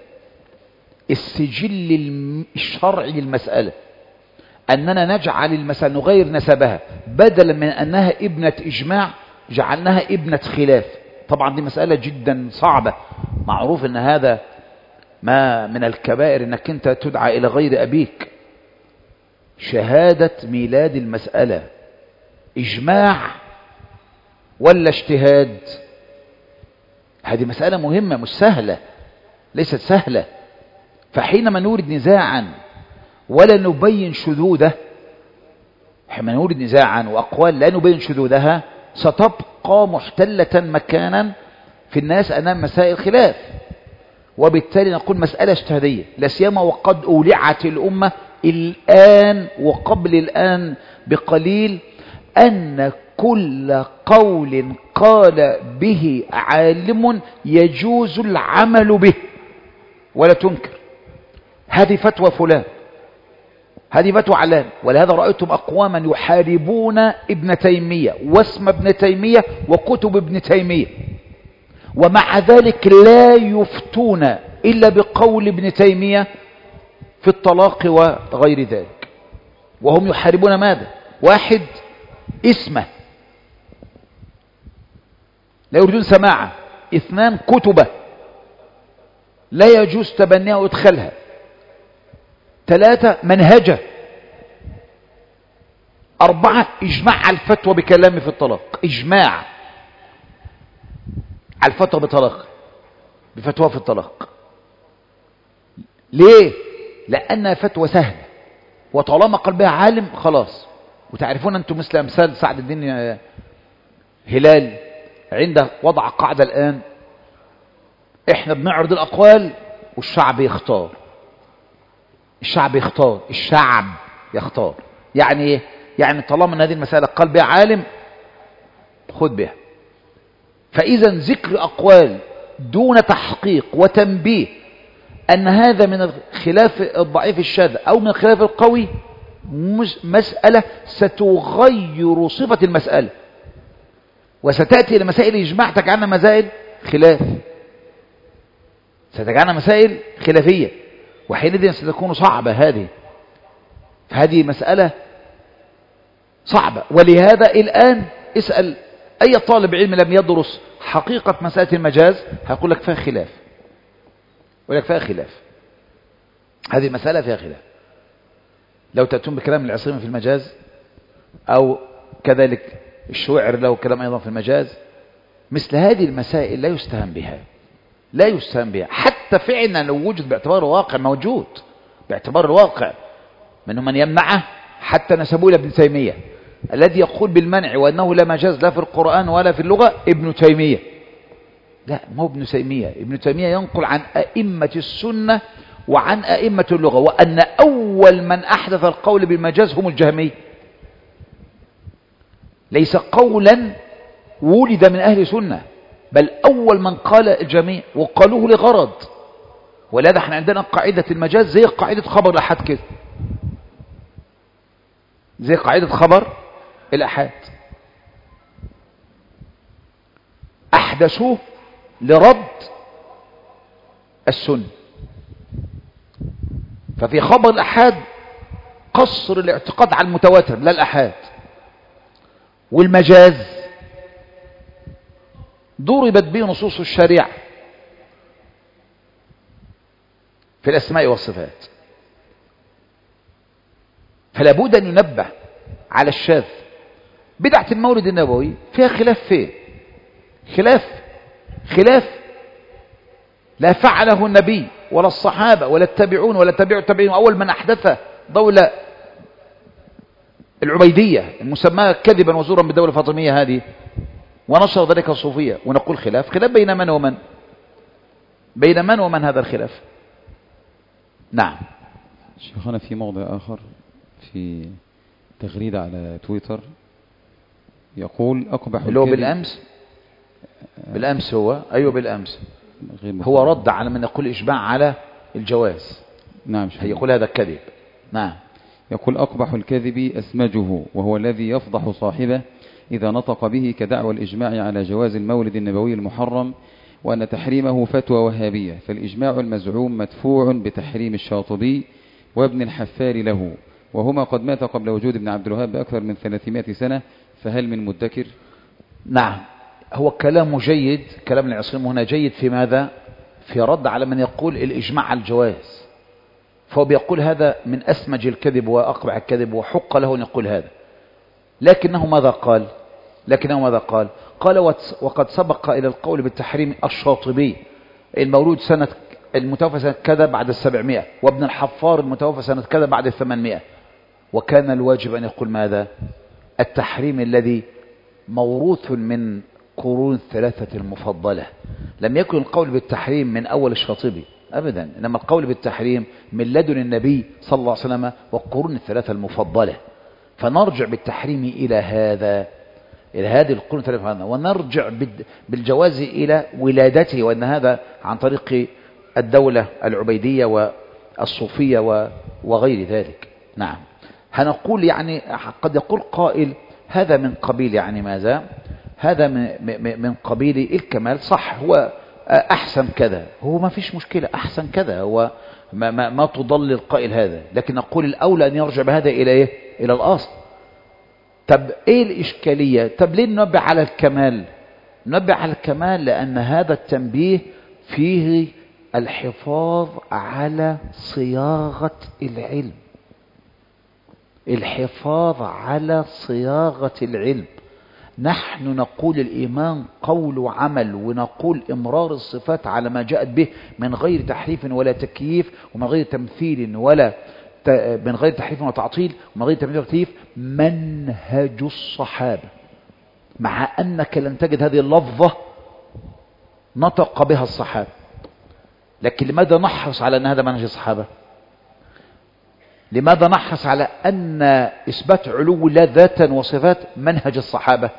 السجل الشرعي للمسألة، أننا نجعل المسألة نغير نسبها، بدلا من أنها ابنة إجماع جعلناها ابنة خلاف. طبعا دي مسألة جدا صعبة. معروف أن هذا ما من الكبائر أنك أنت تدعى إلى غير أبيك. شهادة ميلاد المسألة إجماع ولا اجتهاد؟ هذه مسألة مهمة مش سهلة، ليست سهلة. فحينما نورد نزاعا ولا نبين شذوذه، حينما نورد نزاعا وأقوال لا نبين شذوذها ستبقى محتلة مكانا في الناس أمام مسائل خلاف، وبالتالي نقول مسألة اجتهادية، لا سيما وقد أولعت الأمة الآن وقبل الآن بقليل أن كل قول قال به عالم يجوز العمل به ولا تنكر. هذه فتوى فلان، هذه فتوى علان. ولهذا رأيتم أقواما يحاربون ابن تيمية واسم ابن تيمية وكتب ابن تيمية، ومع ذلك لا يفتون إلا بقول ابن تيمية في الطلاق وغير ذلك، وهم يحاربون ماذا؟ واحد اسمه لا يريدون سماعه، اثنان كتبه لا يجوز تبنيها وادخالها، ثلاثة منهجه، أربعة إجماع على الفتوى بكلام في الطلاق، إجماع على الفتوى بطلاق، بفتوى في الطلاق. ليه؟ لأنها فتوى سهلة، وطالما قال بها عالم خلاص. وتعرفون أنتم مثل أمثال سعد الدين هلال عنده وضع قاعدة الآن، احنا بنعرض الأقوال والشعب يختار. الشعب يختار، الشعب يختار. يعني ايه؟ يعني طالما ان هذه المسألة قال بها عالم خد بها. فإذا ذكر أقوال دون تحقيق وتنبيه أن هذا من الخلاف الضعيف الشاذ أو من الخلاف القوي مسألة ستغير صفة المسألة، وستأتي إلى مسائل إجماع تجعلنا مسائل خلاف، ستجعلنا مسائل خلافية، وحينئذ ستكون صعبة هذه. فهذه مسألة صعبة. ولهذا الآن اسأل أي طالب علم لم يدرس حقيقة مسألة المجاز هيقول لك فيها خلاف، يقول لك فيها خلاف، هذه مسألة فيها خلاف. لو تأتون بكلام العصيمي في المجاز، أو كذلك الشوعر له كلام أيضا في المجاز، مثل هذه المسائل لا يستهان بها، لا يستهان بها، حتى فعلا لو وجد باعتبار الواقع موجود، باعتبار الواقع منهم من يمنعه، حتى نسبوه إلى ابن تيمية الذي يقول بالمنع وأنه لا مجاز لا في القرآن ولا في اللغة ابن تيمية. لا، ما هو ابن تيمية. ابن تيمية ينقل عن أئمة السنة وعن أئمة اللغة، وأن أول من أحدث القول بالمجاز هم الجهمية، ليس قولا ولد من أهل سنة، بل أول من قال الجميع، وقالوه لغرض. ولهذا احنا عندنا قاعدة المجاز زي قاعدة خبر الأحد كده، زي قاعدة خبر الأحد، أحدثوه لرد السنة. ففي خبر الأحاد قصر الاعتقاد على المتواتر لا الأحاد. والمجاز ضربت به نصوص الشريعة في الأسماء والصفات. فلا بد أن ينبه على الشاذ. بدعة المولد النبوي فيها خلاف، فيه خلاف لا فعله النبي ولا الصحابة ولا التابعون ولا تابعوا التابعين. أول من أحدث دولة العبيدية المسماة كذبا وزورا بالدولة الفاطمية هذه، ونشر ذلك الصوفية. ونقول خلاف بين من ومن، بين من ومن هذا الخلاف. نعم. شيخنا في موضع آخر في تغريدة على تويتر يقول أقبح اللي هو بالأمس هو أيوه بالأمس هو رد على من يقول إجماع على الجواز. نعم. يقول هذا الكذب. نعم. يقول أقبح الكذب أسمجه، وهو الذي يفضح صاحبه إذا نطق به، كدعوى الإجماع على جواز المولد النبوي المحرم وأن تحريمه فتوى وهابية، فالإجماع المزعوم مدفوع بتحريم الشاطبي وابن الحفار له، وهما قد مات قبل وجود ابن عبد الوهاب بأكثر من 300 سنة، فهل من مدكر؟ نعم. هو كلام جيد، كلام العصيم هنا جيد في ماذا؟ في رد على من يقول الإجماع على الجواز. فهو بيقول هذا من أسمج الكذب وأقبح الكذب، وحق له أن يقول هذا. لكنه ماذا قال؟ قال وقد سبق إلى القول بالتحريم الشاطبي المولود المتوفى سنة كذا بعد 700، وابن الحفار المتوفى سنة كذا بعد 800. وكان الواجب أن يقول ماذا؟ التحريم الذي موروث من قرون 3 المفضلة. لم يكن القول بالتحريم من أول الشاطبي أبدا، إنما القول بالتحريم من لدن النبي صلى الله عليه وسلم والقرون 3 المفضلة. فنرجع بالتحريم إلى هذه القرون 3، ونرجع بالجواز إلى ولادته، وأن هذا عن طريق الدولة العبيدية والصوفية وغير ذلك. نعم. هنقول يعني قد يقول قائل هذا من قبيل يعني ماذا؟ هذا من قبيل الكمال. صح، هو أحسن كذا، هو ما فيش مشكلة، أحسن كذا، هو ما تضل القائل هذا. لكن نقول الأولى أن يرجع بهذا إلى إيه؟ إلى الأصل. طب إيه الإشكالية؟ طب ليه ننبه على الكمال؟ ننبه على الكمال لأن هذا التنبيه فيه الحفاظ على صياغة العلم، الحفاظ على صياغة العلم. نحن نقول الإيمان قول وعمل، ونقول إمرار الصفات على ما جاءت به من غير تحريف ولا تكييف، ومن غير تمثيل ولا من غير تحريف ولا تعطيل، ومن غير تمثيل ولا تكييف، منهج الصحابة. مع أنك لن تجد هذه اللفظة نطق بها الصحابة، لكن لماذا نحرص على أن هذا منهج الصحابة؟ لماذا نحرص على أن إثبات علو الله ذاتا وصفات منهج الصحابة؟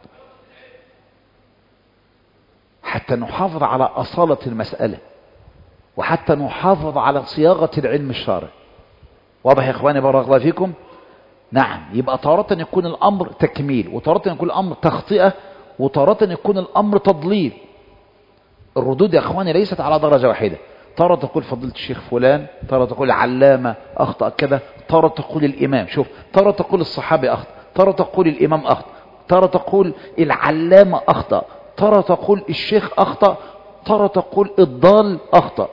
حتى نحافظ على أصالة المسألة، وحتى نحافظ على صياغة العلم الشرعي. واضح يا إخواني بارك الله فيكم؟ نعم. يبقى تارة يكون الأمر تكميل، وتارة يكون الأمر تخطئة، وتارة يكون الأمر تضليل. الردود يا إخواني ليست على درجة واحدة. تارة تقول فضيلة الشيخ فلان، تارة تقول العلامة أخطأ كذا، تارة تقول الإمام. شوف، تارة تقول الصحابي أخطأ، تارة تقول الإمام أخطأ، تارة تقول العلامة أخطأ، تارة تقول الشيخ أخطأ، تارة تقول الضال أخطأ.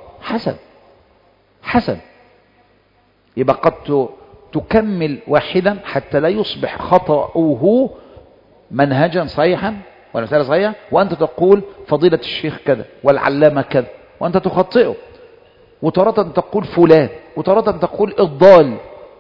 حسن. يبقى قد تكمل واحدا حتى لا يصبح خطأه منهجا صحيحا، والمسألة صحيحة، وأنت تقول فضيلة الشيخ كذا والعلامة كذا، وأنت تخطئه، وتارة تقول فلان، وتارة تقول الضال.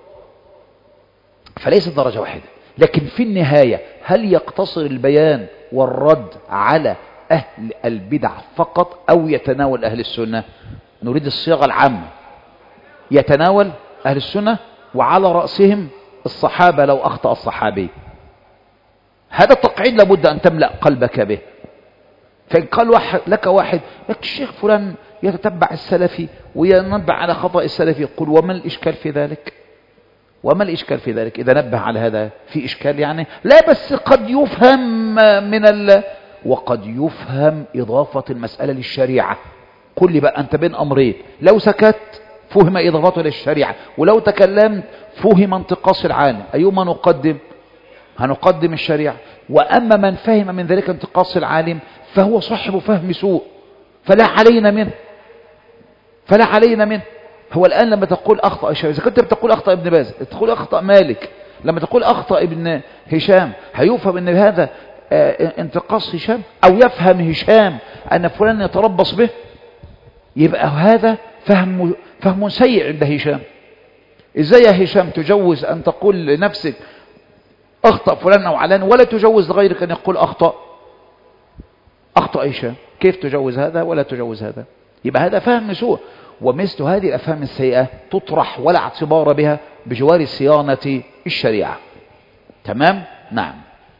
فليست درجة واحدة. لكن في النهاية هل يقتصر البيان والرد على أهل البدع فقط أو يتناول أهل السنة؟ نريد الصياغة العامة، يتناول أهل السنة وعلى رأسهم الصحابة لو أخطأ الصحابي. هذا التقعيد لابد أن تملأ قلبك به. فإن قال لك واحد الشيخ فلان يتتبع السلفي وينبه على خطأ السلفي، يقول وما الإشكال في ذلك؟ وما الإشكال في ذلك إذا نبه على هذا؟ في إشكال يعني؟ لا، بس قد يفهم وقد يفهم إضافة المسألة للشريعة. قل لي بقى أنت بين أمرين، لو سكت فهم إضافته للشريعة، ولو تكلمت فهم انتقاص العالم، أيما نقدم؟ هنقدم الشريعة. وأما من فهم من ذلك انتقاص العالم فهو صاحب فهم سوء، فلا علينا منه. هو الآن لما تقول أخطأ الشافعي، إذا كنت بتقول أخطأ ابن باز، تقول أخطأ مالك، لما تقول أخطأ ابن هشام، هيفهم أن هذا انتقاص هشام، أو يفهم هشام أن فلان يتربص به؟ يبقى هذا فهم سيء عند هشام. إزاي يا هشام تجوز أن تقول لنفسك أخطأ فلان أو علان، ولا تجوز لغيرك أن يقول أخطأ هشام؟ كيف تجوز هذا ولا تجوز هذا؟ يبقى هذا فهم سوء. ومثل هذه الأفهام السيئة تطرح ولا اعتبار بها بجوار صيانة الشريعة. تمام؟ نعم.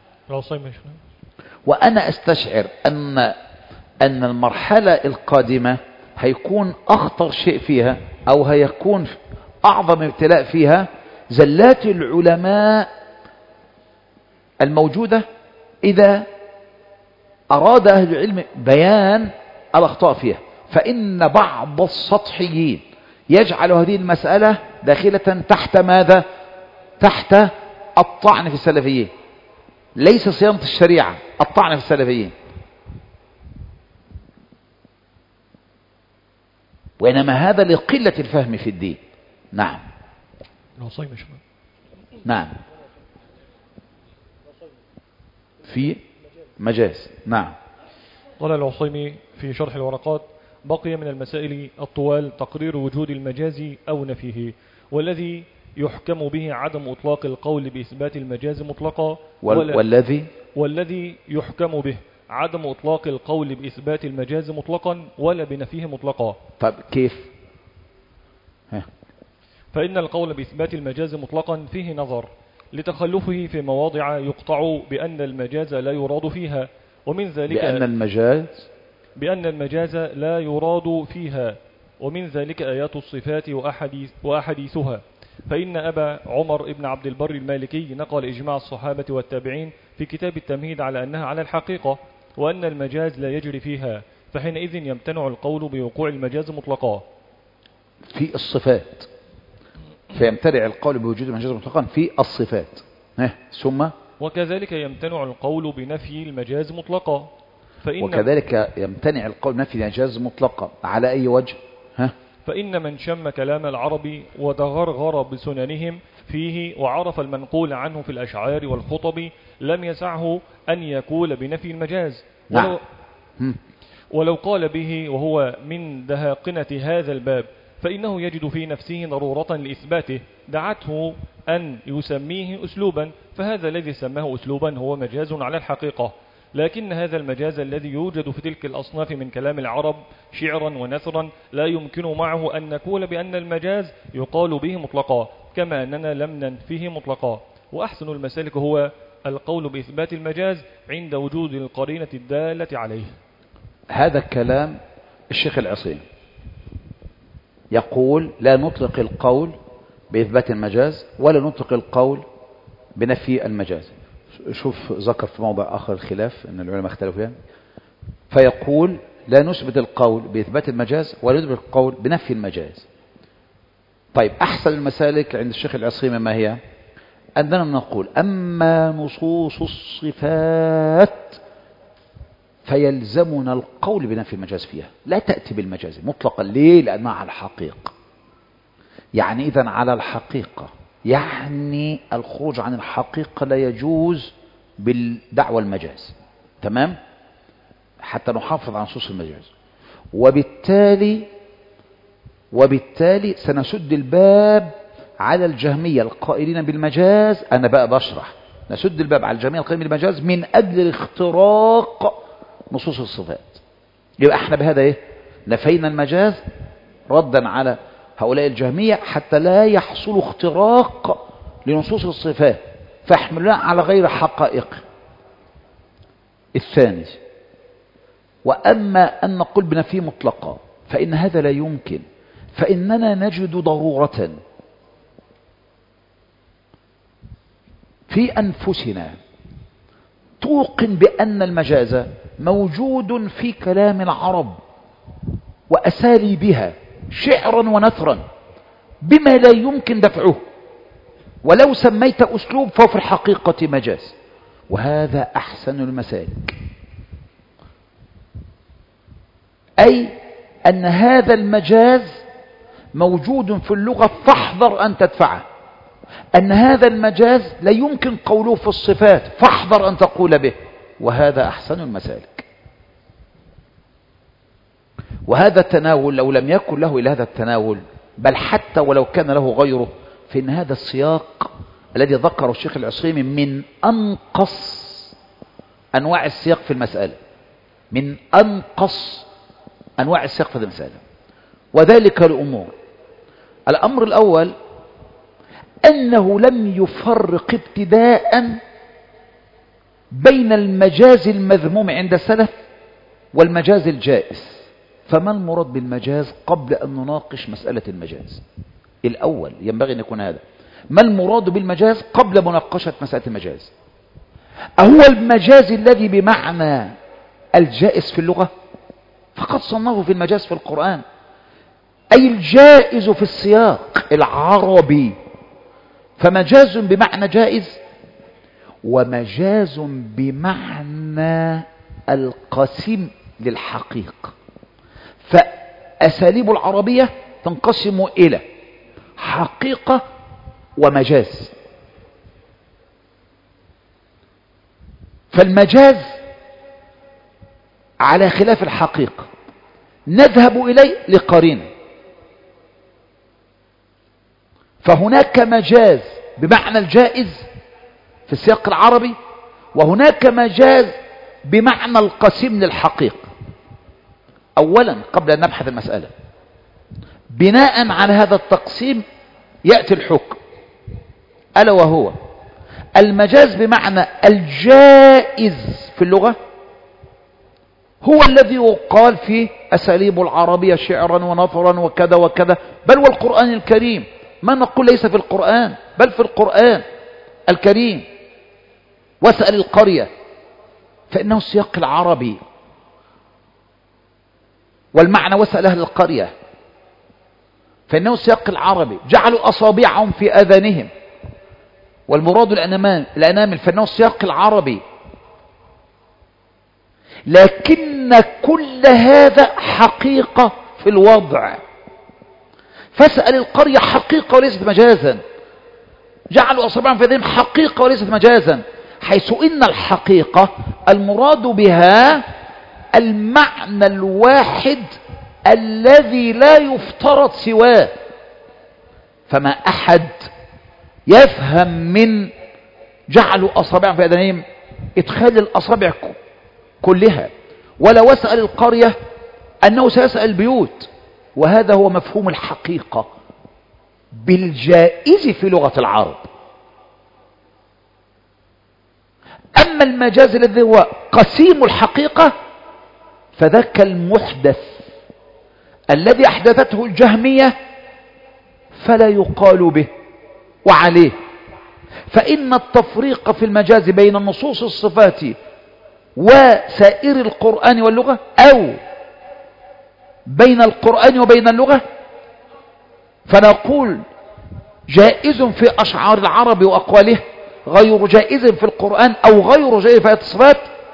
وأنا أستشعر أن المرحلة القادمة هيكون أخطر شيء فيها، أو هيكون أعظم ابتلاء فيها، زلات العلماء الموجودة إذا أراد أهل العلم بيان الأخطاء فيها. فإن بعض السطحيين يجعل هذه المسألة داخلة تحت ماذا؟ تحت الطعن في السلفيين، ليس صيانة الشريعة، الطعن في السلفيين. وإنما هذا لقلة الفهم في الدين. نعم. نعم. في مجاز. نعم. قال العصيمي في شرح الورقات: بقي من المسائل الطوال تقرير وجود المجاز أو نفيه، والذي يحكم به عدم إطلاق القول بإثبات المجاز مطلقا، والذي يحكم به عدم إطلاق القول بإثبات المجاز مطلقا ولا بنفيه مطلقا. طب كيف؟ فإن القول بإثبات المجاز مطلقا فيه نظر لتخلفه في مواضع يقطع بأن المجاز لا يراد فيها، ومن ذلك بأن المجاز لا يراد فيها، ومن ذلك آيات الصفات وأحاديثها. فإن أبا عمر ابن عبد البر المالكي نقل إجماع الصحابة والتابعين في كتاب التمهيد على أنها على الحقيقة، وأن المجاز لا يجري فيها، فحينئذ يمتنع القول بوقوع المجاز مطلقا في الصفات، فيمتنع القول بوجود المجاز مطلقا في الصفات. ثم وكذلك يمتنع القول بنفي المجاز مطلقا. وكذلك يمتنع القول بنفي المجاز مطلقا على أي وجه؟ فإن من شم كلام العرب وتغرغر بسننهم فيه وعرف المنقول عنه في الأشعار والخطب لم يسعه أن يقول بنفي المجاز. ولو قال به وهو من دهاقنة هذا الباب فإنه يجد في نفسه ضرورة لإثباته دعته أن يسميه أسلوبا، فهذا الذي سماه أسلوبا هو مجاز على الحقيقة. لكن هذا المجاز الذي يوجد في تلك الأصناف من كلام العرب شعرا ونثرا لا يمكن معه أن نقول بأن المجاز يقال به مطلقا، كما أننا لم ننفيه مطلقا. وأحسن المسالك هو القول بإثبات المجاز عند وجود القرينة الدالة عليه. هذا كلام الشيخ العصيمي، يقول لا نطلق القول بإثبات المجاز ولا نطلق القول بنفي المجاز. شوف ذكر في موضع آخر الخلاف أن العلماء اختلفوا فيها، فيقول لا نثبت القول بإثبات المجاز ولا نثبت القول بنفي المجاز. طيب أحسن المسالك عند الشيخ العصيمي ما هي؟ أننا نقول أما نصوص الصفات فيلزمنا القول بنفي المجاز فيها، لا تأتي بالمجاز مطلقا. ليه؟ لأنها على الحقيقة. يعني إذن على الحقيقة، يعني الخروج عن الحقيقة لا يجوز بالدعوى المجاز. تمام، حتى نحافظ على نصوص المجاز. وبالتالي سنسد الباب على الجهمية القائلين بالمجاز. أنا بقى بشرح، نسد الباب على الجهمية القائلين بالمجاز من أجل اختراق نصوص الصفات. يبقى احنا بهذا ايه؟ نفينا المجاز ردا على هؤلاء الجهمية حتى لا يحصل اختراق لنصوص الصفات فاحملنا على غير حقائق. الثاني، وأما أن نقول بنفي مطلقا فإن هذا لا يمكن، فإننا نجد ضرورة في أنفسنا توقن بأن المجاز موجود في كلام العرب وأساليبها شعرا ونثرا بما لا يمكن دفعه، ولو سميت أسلوب فهو في الحقيقة مجاز، وهذا أحسن المسالك. أي أن هذا المجاز موجود في اللغة فاحذر أن تدفعه، أن هذا المجاز لا يمكن قوله في الصفات فاحذر أن تقول به، وهذا أحسن المسالك. وهذا التناول لو لم يكن له إلى هذا التناول، بل حتى ولو كان له غيره، فإن هذا السياق الذي ذكره الشيخ العصيمي من أنقص أنواع السياق في المسألة، من أنقص أنواع السياق في المسألة، وذلك لأمور. الأمر الأول أنه لم يفرق ابتداء بين المجاز المذموم عند السلف والمجاز الجائز. فما المراد بالمجاز قبل أن نناقش مسألة المجاز؟ الأول ينبغي أن يكون هذا، ما المراد بالمجاز قبل مناقشة مسألة المجاز؟ أهو المجاز الذي بمعنى الجائز في اللغة؟ فقد صنفه في المجاز في القرآن، أي الجائز في السياق العربي. فمجاز بمعنى جائز، ومجاز بمعنى القسيم للحقيقة. فأساليب العربية تنقسم إلى حقيقة ومجاز. فالمجاز على خلاف الحقيقة نذهب إليه لقرينة. فهناك مجاز بمعنى الجائز في السياق العربي، وهناك مجاز بمعنى القسيم للحقيقة. أولا قبل أن نبحث المسألة، بناء على هذا التقسيم يأتي الحكم، ألا وهو المجاز بمعنى الجائز في اللغة هو الذي يقال فيه أساليب العربية شعرا ونثرا وكذا وكذا، بل والقرآن الكريم، ما نقول ليس في القرآن بل في القرآن الكريم. واسأل القرية فإنه السياق العربي، والمعنى واسأل أهل القرية فإنه السياق العربي. جعلوا أصابعهم في آذانهم، والمراد الأنامل فإنه السياق العربي. لكن كل هذا حقيقة في الوضع. فاسأل القرية حقيقة وليست مجازا. جعلوا أصابعهم في آذانهم حقيقة وليست مجازا، حيث إن الحقيقة المراد بها المعنى الواحد الذي لا يفترض سواه. فما أحد يفهم من جعلوا أصابعهم في آذانهم إدخال الأصابع كلها، ولا واسأل القرية أنه سيسأل البيوت، وهذا هو مفهوم الحقيقة بالجائز في لغة العرب. أما المجاز الذي هو قسيم الحقيقة فذاك المحدث الذي أحدثته الجهمية فلا يقال به وعليه. فإن التفريق في المجاز بين النصوص الصفات وسائر القرآن واللغة، أو بين القرآن وبين اللغة، فنقول جائز في أشعار العرب وأقواله غير جائز في القرآن، أو غير جائز في آيات الصفات،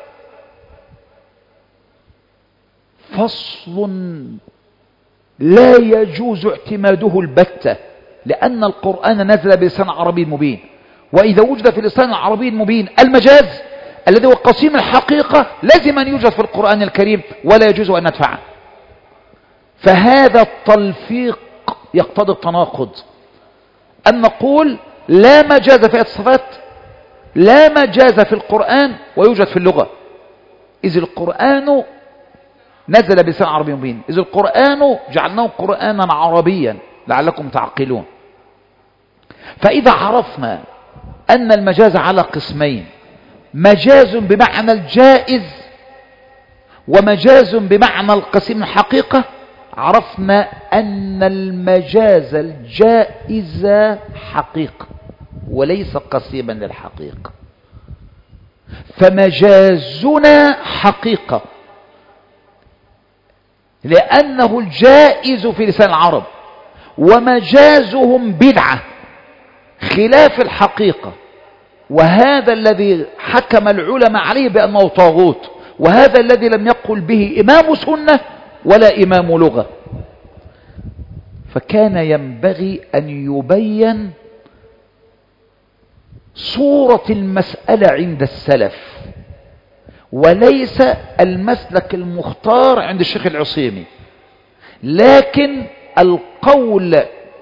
فصل لا يجوز اعتماده البتة، لأن القرآن نزل بلسان عربي مبين. وإذا وجد في اللسان العربي المبين المجاز الذي هو قسيم الحقيقة لازم أن يوجد في القرآن الكريم ولا يجوز أن ندفعه. فهذا التلفيق يقتضي التناقض، أن نقول لا مجاز في الصفات، لا مجاز في القرآن ويوجد في اللغة، إذ القرآن نزل بلسان عربي مبين، إذ القرآن جعلناه قرآنا عربيا لعلكم تعقلون. فإذا عرفنا أن المجاز على قسمين، مجاز بمعنى الجائز ومجاز بمعنى القسيم الحقيقة، عرفنا أن المجاز الجائز حقيقة وليس قسيما للحقيقة. فمجازنا حقيقة لأنه الجائز في لسان العرب، ومجازهم بدعة خلاف الحقيقة، وهذا الذي حكم العلماء عليه بأنه طاغوت، وهذا الذي لم يقل به إمام سنة ولا إمام لغة. فكان ينبغي أن يبين صورة المسألة عند السلف، وليس المسلك المختار عند الشيخ العصيمي، لكن القول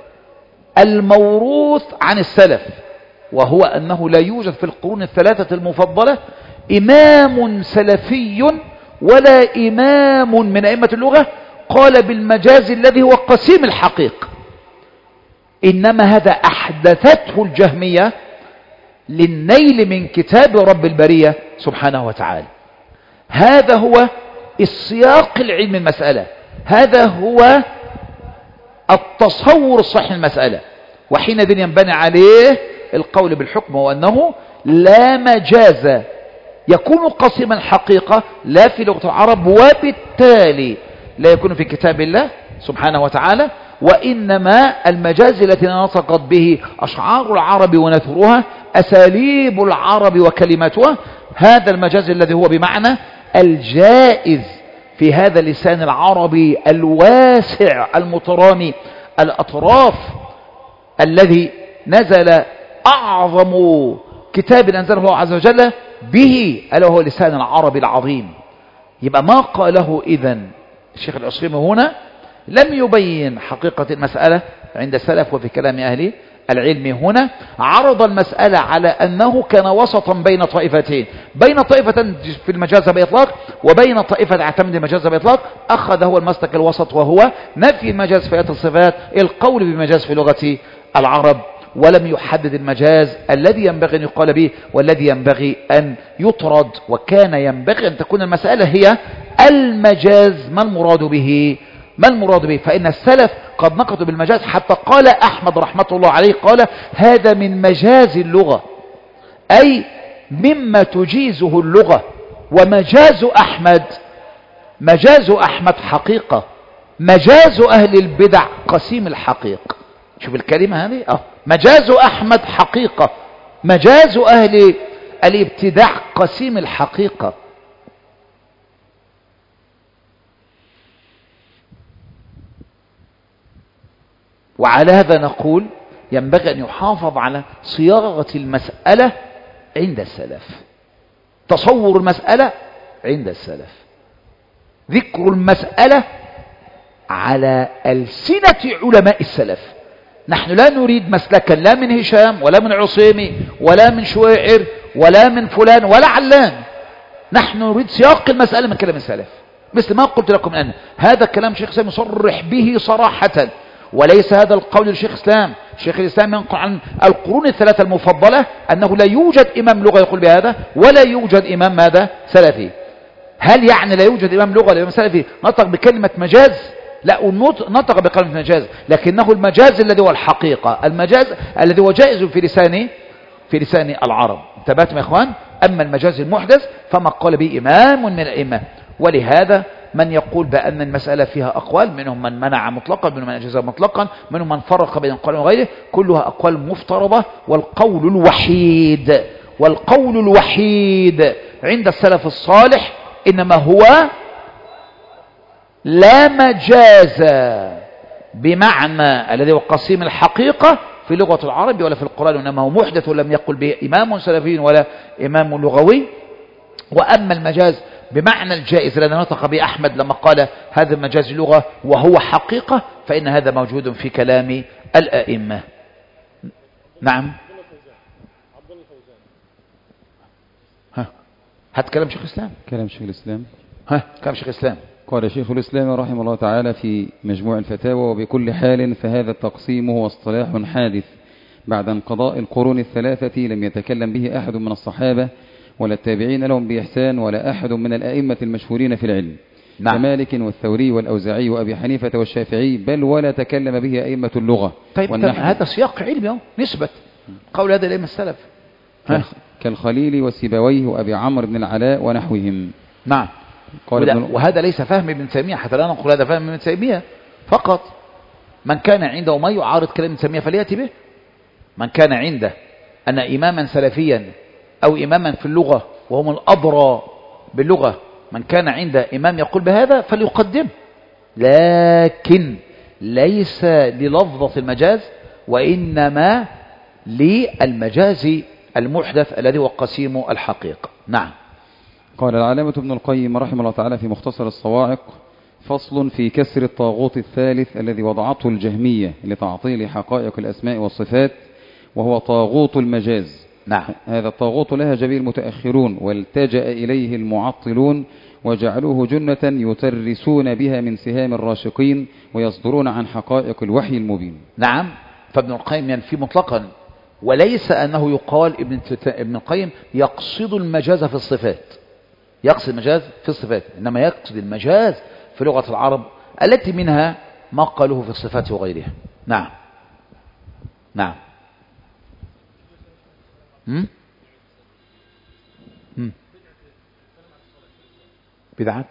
الموروث عن السلف، وهو أنه لا يوجد في القرون الثلاثة المفضلة إمام سلفي ولا إمام من أئمة اللغة قال بالمجاز الذي هو قسيم الحقيقة، إنما هذا أحدثته الجهمية للنيل من كتاب رب البرية سبحانه وتعالى. هذا هو السياق العلمي المسألة، هذا هو التصور الصحيح المسألة، وحينئذ ينبني عليه القول بالحكم، وأنه لا مجاز يكون قسيما حقيقة لا في لغة العرب، وبالتالي لا يكون في كتاب الله سبحانه وتعالى، وإنما المجاز التي نطقت به أشعار العرب ونثرها، أساليب العرب وكلماتها، هذا المجاز الذي هو بمعنى الجائز في هذا اللسان العربي الواسع المترامي الأطراف، الذي نزل أعظم كتاب أنزله الله عز وجل به، ألا هو لسان العربي العظيم. يبقى ما قاله إذن الشيخ العصيمي هنا لم يبين حقيقة المسألة عند السلف وفي كلام أهل العلم. هنا عرض المسألة على أنه كان وسطا بين طائفتين، بين طائفة في المجاز بإطلاق وبين طائفة تعتمد المجاز بإطلاق، أخذ هو المسلك الوسط، وهو نفي المجاز في آيات الصفات، القول بمجاز في لغة العرب، ولم يحدد المجاز الذي ينبغي أن يقال به والذي ينبغي أن يطرد. وكان ينبغي أن تكون المسألة هي المجاز، ما المراد به، ما المراد به. فإن السلف قد نقضوا بالمجاز، حتى قال أحمد رحمة الله عليه قال هذا من مجاز اللغة، أي مما تجيزه اللغة. ومجاز أحمد، مجاز أحمد حقيقة، مجاز أهل البدع قسيم الحقيقة. شوف الكلمة هذه، مجاز أحمد حقيقة، مجاز أهل الابتداع قسيم الحقيقة. وعلى هذا نقول ينبغي أن يحافظ على صياغة المسألة عند السلف، تصور المسألة عند السلف، ذكر المسألة على ألسنة علماء السلف. نحن لا نريد مسلكا لا من هشام ولا من عصيمي ولا من شويعر ولا من فلان ولا علان، نحن نريد سياق المسألة من كلام السلف، مثل ما قلت لكم أن هذا كلام شيخ الإسلام يصرح به صراحة، وليس هذا القول لشيخ الإسلام. شيخ الإسلام ينقل عن القرون الثلاثة المفضلة أنه لا يوجد إمام لغة يقول بهذا ولا يوجد إمام ماذا سلفي. هل يعني لا يوجد إمام لغة لإمام سلفي نطق بكلمة مجاز؟ لا، نطق بكلمة مجاز، لكنه المجاز الذي هو الحقيقة، المجاز الذي هو جائز في لسان العرب. انتبهتم يا إخوان؟ أما المجاز المحدث فما قال به إمام من الأئمة. ولهذا من يقول بأن المسألة فيها أقوال، منهم من منع مطلقا، منهم من أجاز مطلقا، منهم من فرق بين القول وغيره، كلها أقوال مفترضة. والقول الوحيد عند السلف الصالح إنما هو لا مجاز بمعنى الذي هو قسيم الحقيقة في لغة العرب ولا في القرآن، إنما هو محدث لم يقل به إمام سلفي ولا إمام لغوي. وأما المجاز بمعنى الجائز الذي نطق به أحمد لما قال هذا المجاز لغة وهو حقيقة، فإن هذا موجود في كلام الأئمة. نعم. هات كلام شيخ الإسلام. كلام شيخ الإسلام. كلام شيخ الإسلام. قال شيخ الإسلام رحمه الله تعالى في مجموع الفتاوى: وبكل حال فهذا التقسيم هو اصطلاح حادث بعد انقضاء القرون الثلاثة، لم يتكلم به أحد من الصحابة ولا التابعين لهم بإحسان ولا أحد من الأئمة المشهورين في العلم، نعم. كمالك والثوري والأوزاعي وأبي حنيفة والشافعي، بل ولا تكلم به أئمة اللغة. طيب هذا سياق علمي نسبة قول هذا الأئمة السلف كالخليل وسيبويه وأبي عمرو بن العلاء ونحوهم. نعم. وهذا ليس فهم ابن تيمية، حتى لا نقول هذا فهم ابن تيمية فقط. من كان عنده ما يعارض كلام ابن تيمية فليأتي به. من كان عنده أن إماما سلفيا أو إماما في اللغة وهم الأضرى باللغة، من كان عنده إمام يقول بهذا فليقدم، لكن ليس للفظة المجاز، وإنما للمجاز المحدث الذي هو قسيم الحقيقة. نعم. قال العلامة ابن القيم رحمه الله تعالى في مختصر الصواعق: فصل في كسر الطاغوت الثالث الذي وضعته الجهمية لتعطيل حقائق الأسماء والصفات، وهو طاغوت المجاز. نعم. هذا الطاغوت لهج به المتأخرون والتجأ إليه المعطلون، وجعلوه جنة يترسون بها من سهام الراشقين ويصدرون عن حقائق الوحي المبين. نعم. فابن القيم ينفي مطلقا، وليس أنه يقال ابن القيم يقصد المجاز في الصفات، يقصد المجاز في الصفات، إنما يقصد المجاز في لغة العرب التي منها ما قالوه في الصفات وغيرها. نعم. نعم. بدعات.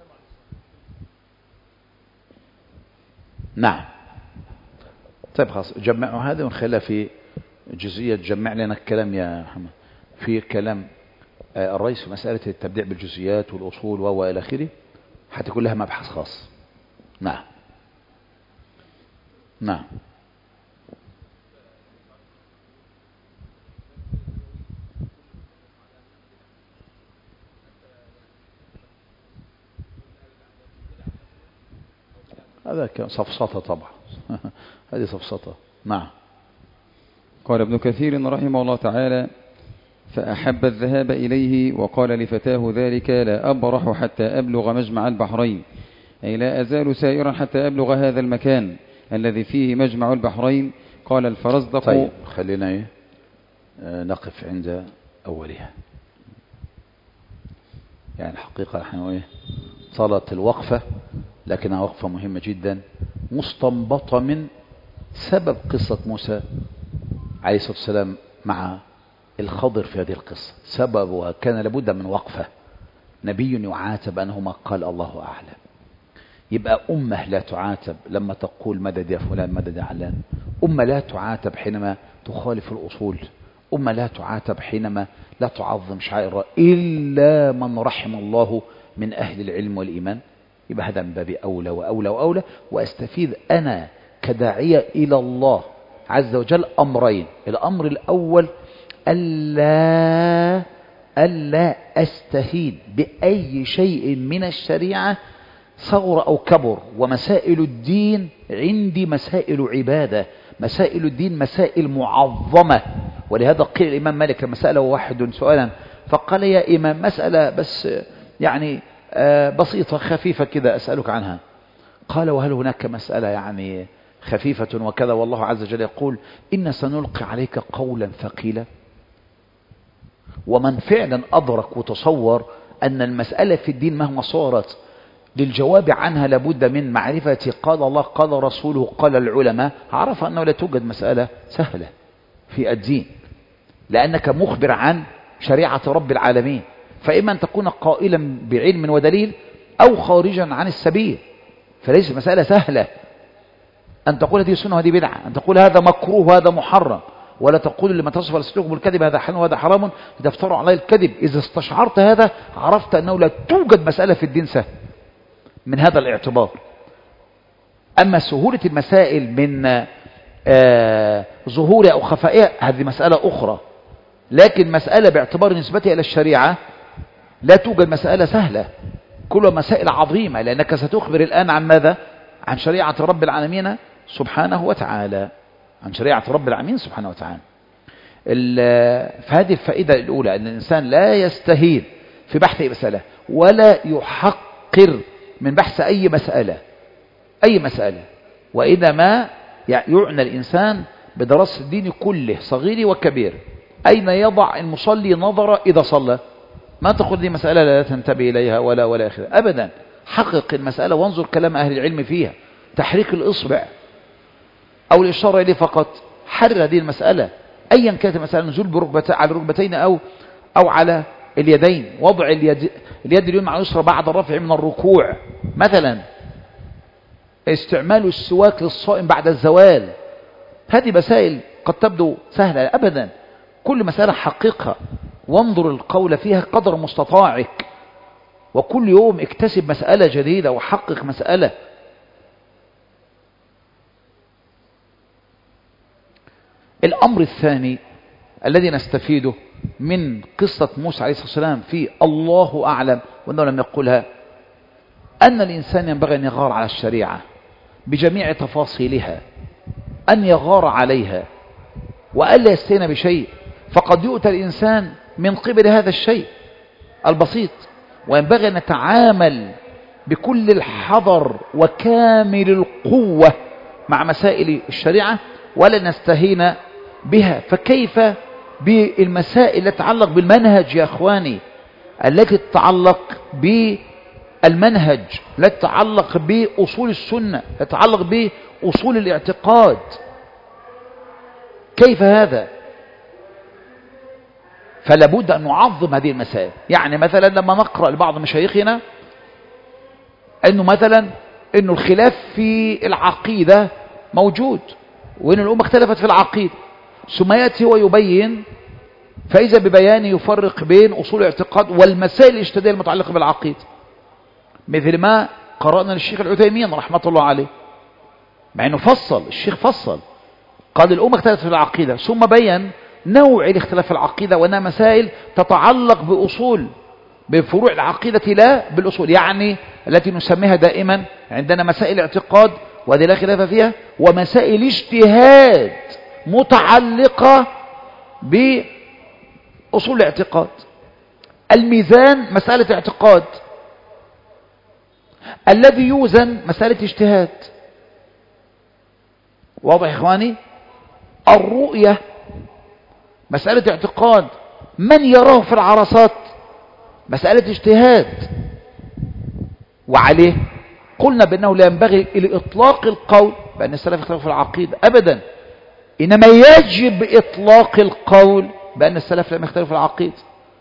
نعم. طيب خلاص، جمعوا هذا ونخليها في جزئية. جمع لنا الكلام يا محمد في كلام الرئيس في مسألة التبديع بالجزئيات والأصول وإلى آخره، حتى كلها مبحث خاص. نعم. نعم. هذا صفصطة طبعا. هذه صفصطة. نعم. قال ابن كثير رحمه الله تعالى: فأحب الذهاب إليه وقال لفتاه ذلك: لا أبرح حتى أبلغ مجمع البحرين، أي لا أزال سائرا حتى أبلغ هذا المكان الذي فيه مجمع البحرين. قال الفرزدق. طيب خلينا نقف عند أولها. يعني الحقيقة نحن طالت الوقفة، لكنها وقفة مهمة جدا مستنبطة من سبب قصة موسى عليه الصلاة والسلام مع الخضر في هذه القصة. سببها كان لابد من وقفة. نبي يعاتب أنه ما قال الله أعلم. يبقى أمة لا تعاتب لما تقول مدد يا فلان مدد يا علان. أمة لا تعاتب حينما تخالف الأصول. أمة لا تعاتب حينما لا تعظم شعائر إلا من رحم الله من أهل العلم والإيمان. يبقى هذا من باب أولى وأولى وأولى. وأستفيد أنا كداعية إلى الله عز وجل أمرين. الأمر الأول ألا أستهين بأي شيء من الشريعة صغر أو كبر. ومسائل الدين عندي مسائل عبادة. مسائل الدين مسائل معظمة. ولهذا قيل الإمام مالك لما سأله واحد سؤالا فقال: يا إمام مسألة بس يعني بسيطة خفيفة كذا أسألك عنها. قال: وهل هناك مسألة يعني خفيفة وكذا والله عز وجل يقول: إن سنلقي عليك قولا ثقيلا. ومن فعلا أدرك وتصور أن المسألة في الدين مهما صارت للجواب عنها لابد من معرفة قال الله قال رسوله قال العلماء، عرف أنه لا توجد مسألة سهلة في الدين، لأنك مخبر عن شريعة رب العالمين. فإما أن تكون قائلا بعلم ودليل أو خارجا عن السبيل. فليس مسألة سهلة أن تقول هذه سنة وهذه بدعة، أن تقول هذا مكروه وهذا محرم، ولا تقول لما تصف لستكم الكذب هذا حلال وهذا حرام تفتروا عليه الكذب. إذا استشعرت هذا عرفت أنه لا توجد مسألة في الدين سهل من هذا الاعتبار. أما سهولة المسائل من ظهورها أو خفائها هذه مسألة أخرى. لكن مسألة باعتبار نسبتها إلى الشريعة لا توجد مسألة سهلة، كلها مسائل عظيمة، لأنك ستخبر الآن عن ماذا؟ عن شريعة رب العالمين سبحانه وتعالى، عن شريعة رب العالمين سبحانه وتعالى. فهذه الفائدة الأولى، أن الإنسان لا يستهين في بحث أي مسألة، ولا يحقر من بحث أي مسألة، أي مسألة، وإنما يعنى الإنسان بدراسة الدين كله صغير وكبير. أين يضع المصلي نظر إذا صلى؟ ما تقول دي مسألة لا تنتبه إليها ولا آخر، أبدا. حقق المسألة وانظر كلام أهل العلم فيها. تحريك الإصبع أو الإشارة إليه فقط، حرر هذه المسألة أيا كانت المسألة، نزول على الركبتين أو على اليدين، وضع اليد اليمنى على اليسرى بعد الرفع من الركوع مثلا، استعمال السواك للصائم بعد الزوال. هذه مسائل قد تبدو سهلة، أبدا. كل مسألة حققها وانظر القول فيها قدر مستطاعك، وكل يوم اكتسب مسألة جديدة وحقق مسألة. الأمر الثاني الذي نستفيده من قصة موسى عليه الصلاة والسلام في الله أعلم وأنه لم يقولها، أن الإنسان ينبغي أن يغار على الشريعة بجميع تفاصيلها، أن يغار عليها وألا يستهين بشيء، فقد يؤتى الإنسان من قبل هذا الشيء البسيط. وينبغي أن نتعامل بكل الحذر وكامل القوة مع مسائل الشريعة ولا نستهين بها. فكيف بالمسائل التي تتعلق بالمنهج يا أخواني، التي تتعلق بالمنهج، التي تتعلق بأصول السنة، تتعلق بأصول الاعتقاد؟ كيف هذا؟ فلا بد أن نعظم هذه المسائل. يعني مثلا لما نقرأ لبعض مشايخنا أنه مثلا أنه الخلاف في العقيدة موجود، وأن الأمة اختلفت في العقيدة، ثم يأتي ويبين، فإذا ببيان يفرق بين أصول الاعتقاد والمسائل الاجتهادية المتعلقة بالعقيدة، مثل ما قرأنا للشيخ العثيمين رحمة الله عليه، مع أنه فصل، الشيخ فصل قال الأمة اختلفت في العقيدة، ثم بيّن نوع الاختلاف في العقيدة وأنها مسائل تتعلق بفروع العقيدة لا بالأصول، يعني التي نسميها دائما عندنا مسائل اعتقاد وهذه لا خلاف فيها، ومسائل اجتهاد متعلقة بأصول الاعتقاد. الميزان مسألة اعتقاد، الذي يوزن مسألة اجتهاد. واضح يا إخواني؟ الرؤية مسألة اعتقاد، من يراه في العرصات مسألة اجتهاد. وعليه قلنا بأنه لا ينبغي لإطلاق القول بأن السلف اختلفوا في العقيدة أبدا، إنما يجب إطلاق القول بأن السلف لم يختلفوا في العقيدة،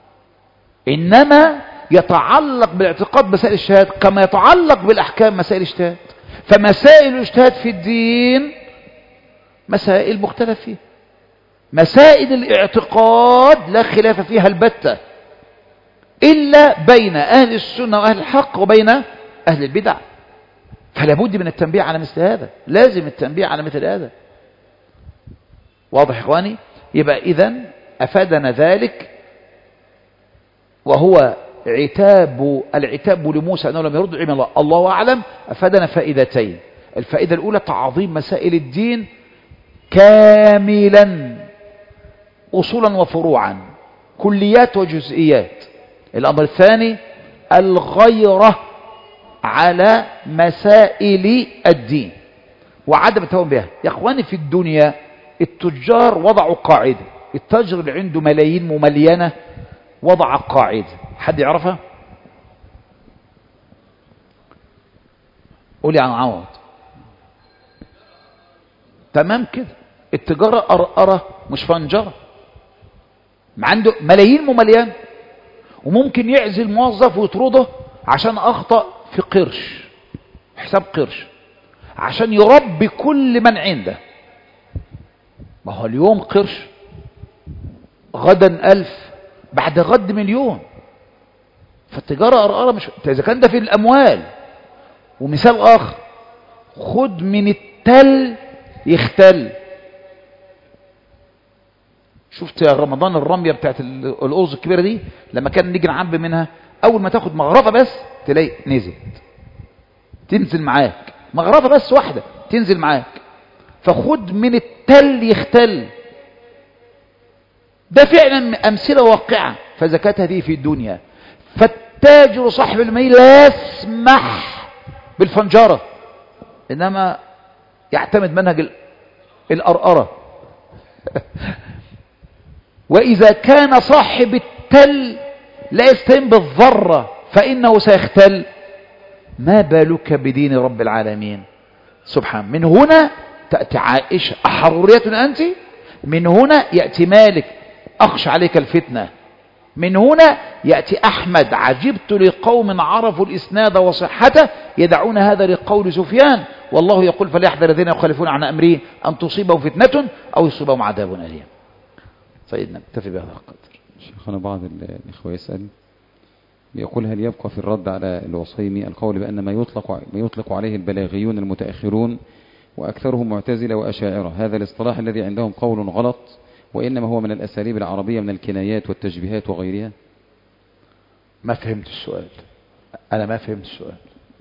إنما يتعلق بالاعتقاد مسائل الاجتهاد كما يتعلق بالأحكام مسائل الاجتهاد. فمسائل الاجتهاد في الدين مسائل مختلف فيها، مسائل الاعتقاد لا خلاف فيها البتة إلا بين أهل السنة وأهل الحق وبين أهل البدع. فلا بد من التنبيه على مثل هذا، لازم التنبيه على مثل هذا. واضح يا إخواني؟ يبقى إذن أفادنا ذلك، وهو العتاب لموسى أنه لم يرد علم الله أعلم. أفادنا فائدتين. الفائدة الأولى تعظيم مسائل الدين كاملا، أصولا وفروعا، كليات وجزئيات. الأمر الثاني الغيرة على مسائل الدين وعدم التهاون بها. يا أخواني في الدنيا التجار وضعوا قاعدة، التاجر اللي عنده ملايين مملينة وضع قاعدة، حد يعرفها؟ قولي عن عوض. تمام كده، التجارة قرقرة مش فنجرة، عنده ملايين ممليان، وممكن يعزل موظف ويطرده عشان أخطأ في قرش، حساب قرش، عشان يربي كل من عنده. ما هو اليوم قرش، غدا 1000، بعد غد مليون. فالتجارة قرقرة مش إذا كان ده في الأموال. ومثال آخر، خد من التل يختل. شفت يا رمضان الرمية بتاعت الأرز الكبيرة دي لما كان نيجي نعبي منها، أول ما تاخد مغرفة بس تلاقي نزلت، تنزل معاك مغرفة بس واحدة تنزل معاك. فخد من التل يختل. ده فعلا أمثلة واقعة. فزكاة هذه في الدنيا. فالتاجر صاحب المال لا يسمح بالفنجارة، إنما يعتمد منهج الأرأرة. وإذا كان صاحب التل لا يستهين بالذرة فإنه سيختل، ما بالك بدين رب العالمين سبحانه. من هنا تأتي عائشة أحرورية أنت؟ من هنا يأتي مالك أخشى عليك الفتنة. من هنا يأتي أحمد عجبت لقوم عرفوا الإسناد وصحته يدعون هذا لقول سفيان والله يقول فليحذر الذين يخالفون عن أمره أن تصيبهم فتنة أو يصيبهم عذاب أليم. سيدنا نكتفي بهذا القدر. شيخنا بعض الإخوة يسأل يقول هل يبقى في الرد على الوصيمي القول بأن ما يطلق عليه البلاغيون المتأخرون وأكثرهم معتزلة وأشاعرة هذا الاصطلاح الذي عندهم قول غلط وإنما هو من الأساليب العربية من الكنايات والتشبيهات وغيرها؟ ما فهمت السؤال. أنا ما فهمت السؤال.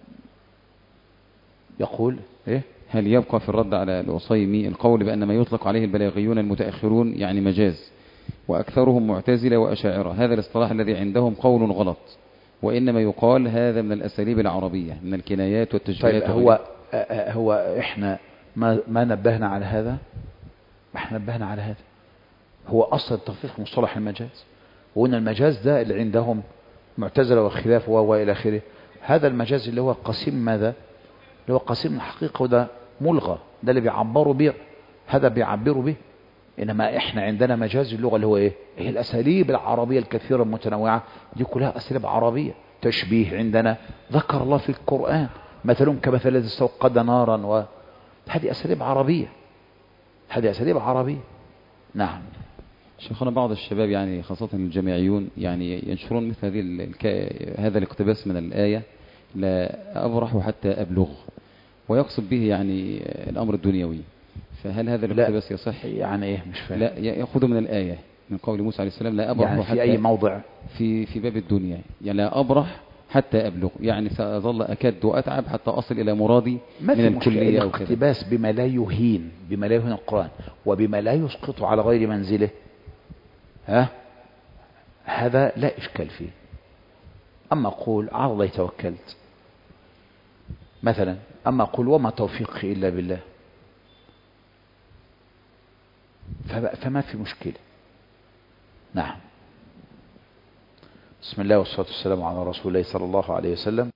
يقول إيه؟ هل يبقى في الرد على الوصيمي القول بأن ما يطلق عليه البلاغيون المتأخرون يعني مجاز وأكثرهم معتزلة وأشاعرة هذا الاصطلاح الذي عندهم قول غلط وإنما يقال هذا من الأساليب العربية من الكنايات والتشبيهات؟ طيب هو إحنا ما نبهنا على هذا؟ ما احنا نبهنا على هذا. هو أصل التخفيف مصطلح المجاز، وإن المجاز ده اللي عندهم معتزلة وخلاف وإلى آخره. هذا المجاز اللي هو قسيم ماذا؟ اللي هو قسيم الحقيقة، وده ملغى، ده اللي بيعبروا به، هذا بيعبروا به. إنما إحنا عندنا مجاز اللغة اللي هو إيه؟ هي الأساليب العربية الكثيرة المتنوعة دي كلها أساليب عربية. تشبيه عندنا ذكر الله في القرآن مثلهم كمثل الذي استوقد نارا، هذه أساليب عربية، هذه أساليب عربية. نعم. شيخنا بعض الشباب يعني خاصة الجامعيون يعني ينشرون مثل هذا الاقتباس من الآية لا أبرح حتى أبلغ، ويقصد به يعني الأمر الدنيوي، فهل هذا الاقتباس يصح؟ يعني إيه؟ مش فاهم. لا يأخذ من الآية من قول موسى عليه السلام لا أبرح يعني حتى في أي موضع؟ في باب الدنيا، يعني لا أبرح حتى أبلغ، يعني سأظل أكد وأتعب حتى أصل إلى مرادي من الكلية أو كذا. الاقتباس بما لا يهين، بما لا يهين القرآن وبما لا يسقط على غير منزله، هذا لا إشكال فيه. أما أقول على الله توكلت مثلا، أما أقول وما توفيقي إلا بالله، فما في مشكلة. نعم. بسم الله والصلاة والسلام على رسول الله صلى الله عليه وسلم.